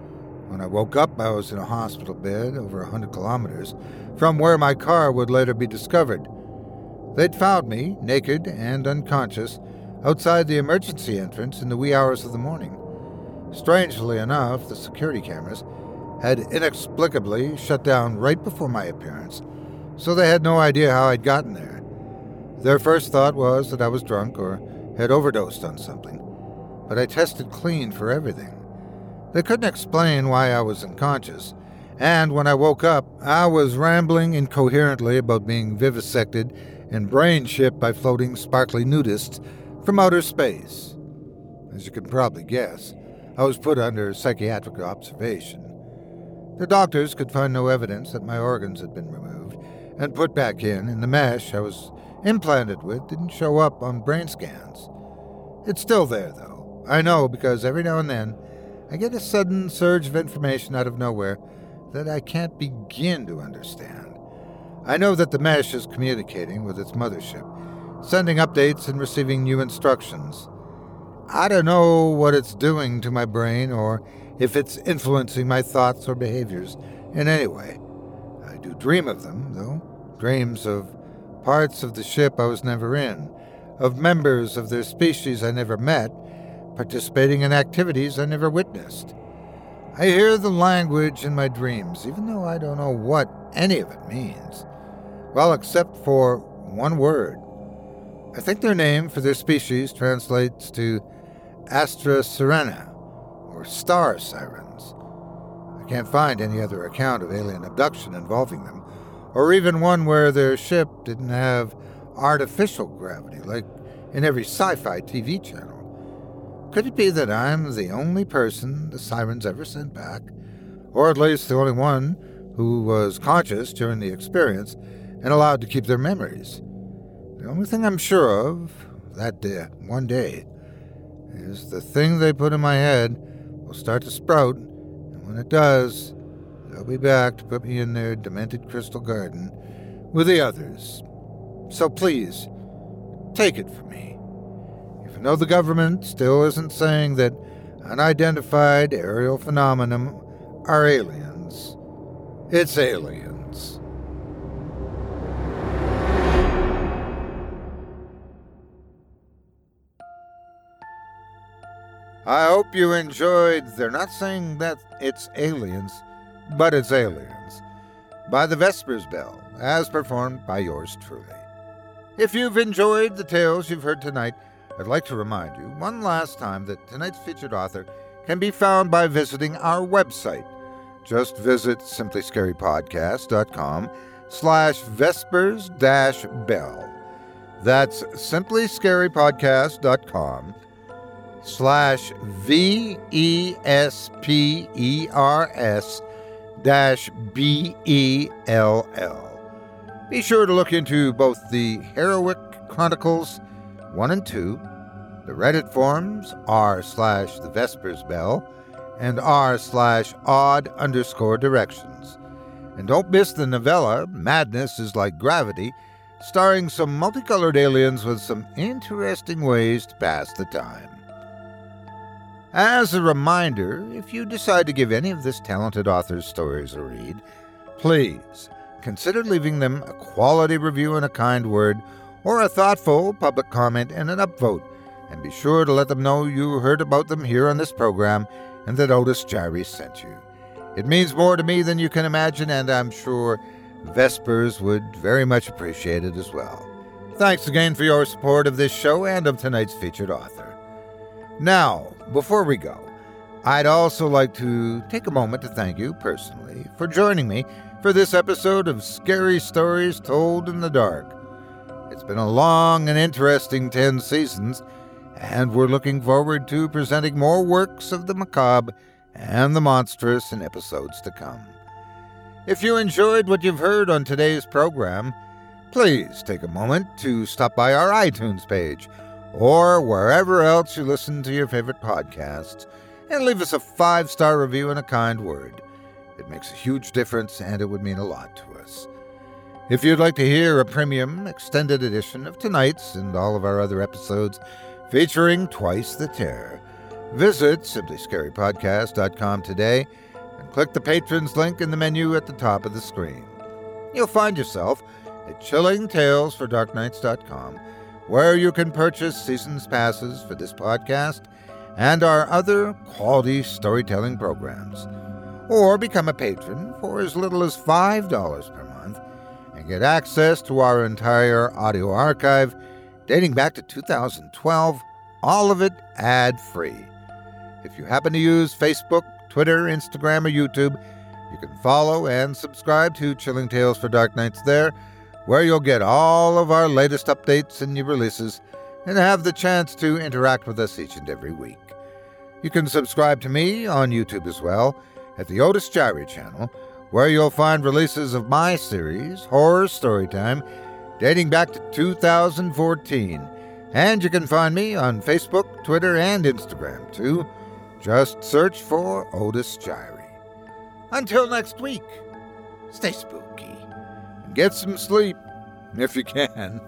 When I woke up, I was in a hospital bed over one hundred kilometers from where my car would later be discovered. They'd found me, naked and unconscious, outside the emergency entrance in the wee hours of the morning. Strangely enough, the security cameras had inexplicably shut down right before my appearance, so they had no idea how I'd gotten there. Their first thought was that I was drunk or had overdosed on something, but I tested clean for everything. They couldn't explain why I was unconscious, and when I woke up, I was rambling incoherently about being vivisected and brain-shipped by floating sparkly nudists from outer space. As you can probably guess, I was put under psychiatric observation. The doctors could find no evidence that my organs had been removed and put back in, and the mesh I was implanted with didn't show up on brain scans. It's still there, though. I know, because every now and then I get a sudden surge of information out of nowhere that I can't begin to understand. I know that the mesh is communicating with its mothership, sending updates and receiving new instructions. I don't know what it's doing to my brain or if it's influencing my thoughts or behaviors in any way. I do dream of them, though. Dreams of parts of the ship I was never in, of members of their species I never met, participating in activities I never witnessed. I hear the language in my dreams, even though I don't know what any of it means. Well, except for one word. I think their name for their species translates to Astra Sirena, or star sirens. I can't find any other account of alien abduction involving them, or even one where their ship didn't have artificial gravity, like in every sci-fi T V channel. Could it be that I'm the only person the sirens ever sent back, or at least the only one who was conscious during the experience and allowed to keep their memories? The only thing I'm sure of that day, one day, is the thing they put in my head will start to sprout, and when it does, they'll be back to put me in their demented crystal garden with the others. So please, take it from me. Even though the government still isn't saying that unidentified aerial phenomena are aliens, it's aliens. I hope you enjoyed They're Not Saying That It's Aliens, But It's Aliens, by the Vespers Bell, as performed by yours truly. If you've enjoyed the tales you've heard tonight, I'd like to remind you one last time that tonight's featured author can be found by visiting our website. Just visit simply scary podcast dot com slash vespers dash bell. That's simply scary podcast dot com slash V E S P E R S dash B E L L. Be sure to look into both the Heroic Chronicles one and two, the Reddit forums r slash the Vespers Bell, and r slash odd underscore directions. And don't miss the novella Madness is Like Gravity, starring some multicolored aliens with some interesting ways to pass the time. As a reminder, if you decide to give any of this talented author's stories a read, please consider leaving them a quality review and a kind word, or a thoughtful public comment and an upvote, and be sure to let them know you heard about them here on this program and that Otis Jiry sent you. It means more to me than you can imagine, and I'm sure Vespers would very much appreciate it as well. Thanks again for your support of this show and of tonight's featured author. Now, before we go, I'd also like to take a moment to thank you personally for joining me for this episode of Scary Stories Told in the Dark. It's been a long and interesting ten seasons, and we're looking forward to presenting more works of the macabre and the monstrous in episodes to come. If you enjoyed what you've heard on today's program, please take a moment to stop by our iTunes page or wherever else you listen to your favorite podcasts and leave us a five-star review and a kind word. It makes a huge difference, and it would mean a lot to us. If you'd like to hear a premium extended edition of tonight's and all of our other episodes featuring Twice the Terror, visit simply scary podcast dot com today and click the Patrons link in the menu at the top of the screen. You'll find yourself at chilling tales for dark nights dot com, where you can purchase season's passes for this podcast and our other quality storytelling programs, or become a patron for as little as five dollars per month and get access to our entire audio archive dating back to two thousand twelve, all of it ad-free. If you happen to use Facebook, Twitter, Instagram, or YouTube, you can follow and subscribe to Chilling Tales for Dark Nights there, where you'll get all of our latest updates and new releases and have the chance to interact with us each and every week. You can subscribe to me on YouTube as well at the Otis Jiry channel, where you'll find releases of my series, Horror Storytime, dating back to two thousand fourteen. And you can find me on Facebook, Twitter, and Instagram, too. Just search for Otis Jiry. Until next week, stay spooky and get some sleep, if you can.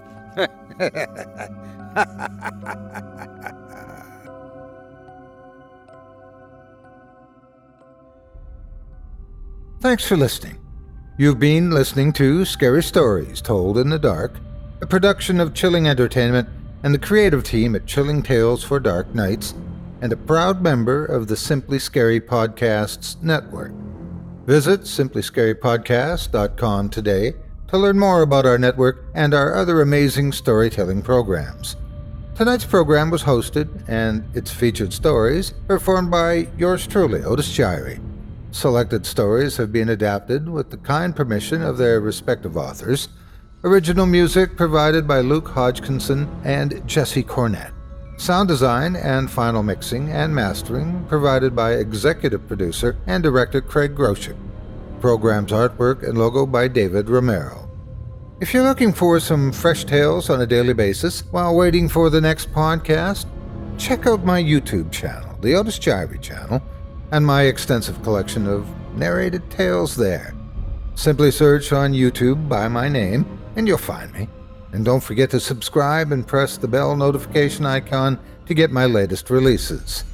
Thanks for listening. You've been listening to Scary Stories Told in the Dark, a production of Chilling Entertainment and the creative team at Chilling Tales for Dark Nights, and a proud member of the Simply Scary Podcasts network. Visit simply scary podcast dot com today to learn more about our network and our other amazing storytelling programs. Tonight's program was hosted, and its featured stories performed by yours truly, Otis Jiry. Selected stories have been adapted with the kind permission of their respective authors. Original music provided by Luke Hodgkinson and Jesse Cornett. Sound design and final mixing and mastering provided by executive producer and director Craig Groshek. Program's artwork and logo by David Romero. If you're looking for some fresh tales on a daily basis while waiting for the next podcast, check out my YouTube channel, the Otis Jiry channel, and my extensive collection of narrated tales there. Simply search on YouTube by my name, and you'll find me. And don't forget to subscribe and press the bell notification icon to get my latest releases.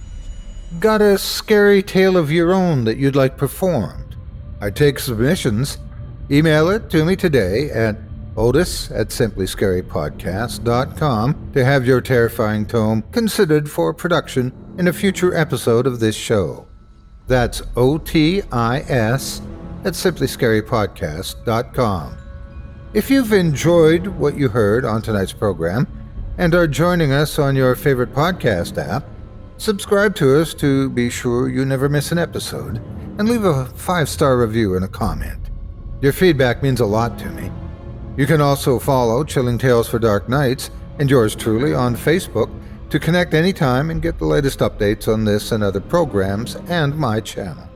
Got a scary tale of your own that you'd like performed? I take submissions. Email it to me today at otis at simply scary podcast dot com to have your terrifying tome considered for production in a future episode of this show. That's O T I S at simply scary podcast dot com. If you've enjoyed what you heard on tonight's program and are joining us on your favorite podcast app, subscribe to us to be sure you never miss an episode, and leave a five-star review and a comment. Your feedback means a lot to me. You can also follow Chilling Tales for Dark Nights and yours truly on Facebook to connect anytime and get the latest updates on this and other programs and my channel.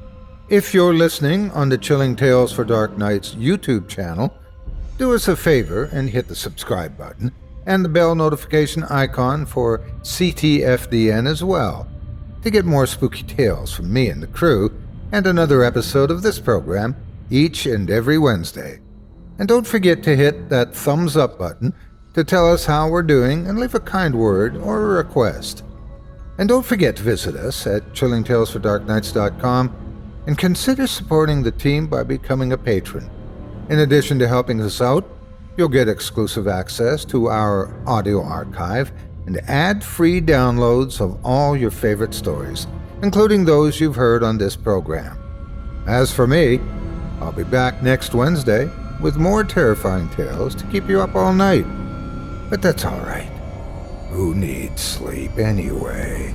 If you're listening on the Chilling Tales for Dark Nights YouTube channel, do us a favor and hit the subscribe button and the bell notification icon for C T F D N as well to get more spooky tales from me and the crew and another episode of this program each and every Wednesday. And don't forget to hit that thumbs up button to tell us how we're doing and leave a kind word or a request. And don't forget to visit us at chilling tales for dark nights dot com and consider supporting the team by becoming a patron. In addition to helping us out, you'll get exclusive access to our audio archive and ad-free downloads of all your favorite stories, including those you've heard on this program. As for me, I'll be back next Wednesday with more terrifying tales to keep you up all night. But that's all right. Who needs sleep anyway?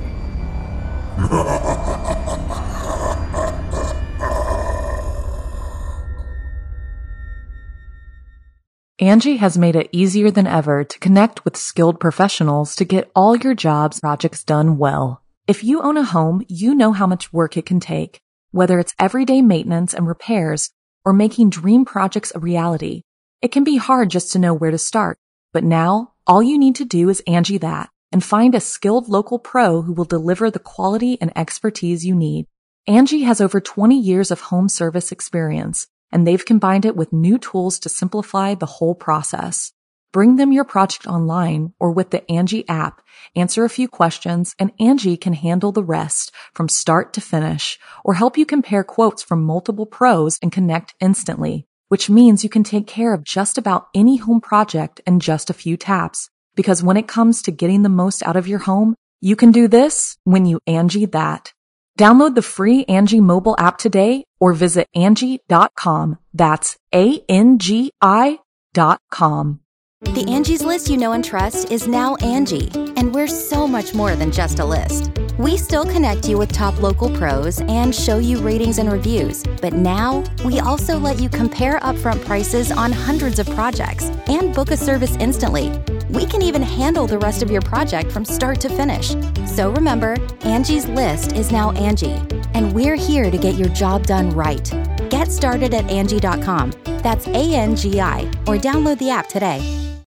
Angie has made it easier than ever to connect with skilled professionals to get all your jobs projects done well. If you own a home, you know how much work it can take, whether it's everyday maintenance and repairs or making dream projects a reality. It can be hard just to know where to start, but now all you need to do is Angie that and find a skilled local pro who will deliver the quality and expertise you need. Angie has over twenty years of home service experience, and they've combined it with new tools to simplify the whole process. Bring them your project online or with the Angie app, answer a few questions, and Angie can handle the rest from start to finish or help you compare quotes from multiple pros and connect instantly, which means you can take care of just about any home project in just a few taps. Because when it comes to getting the most out of your home, you can do this when you Angie that. Download the free Angie mobile app today or visit Angie dot com. That's A N G I dot com. The Angie's List you know and trust is now Angie, and we're so much more than just a list. We still connect you with top local pros and show you ratings and reviews, but now we also let you compare upfront prices on hundreds of projects and book a service instantly. We can even handle the rest of your project from start to finish. So remember, Angie's List is now Angie, and we're here to get your job done right. Get started at Angie dot com. That's A N G I, or download the app today.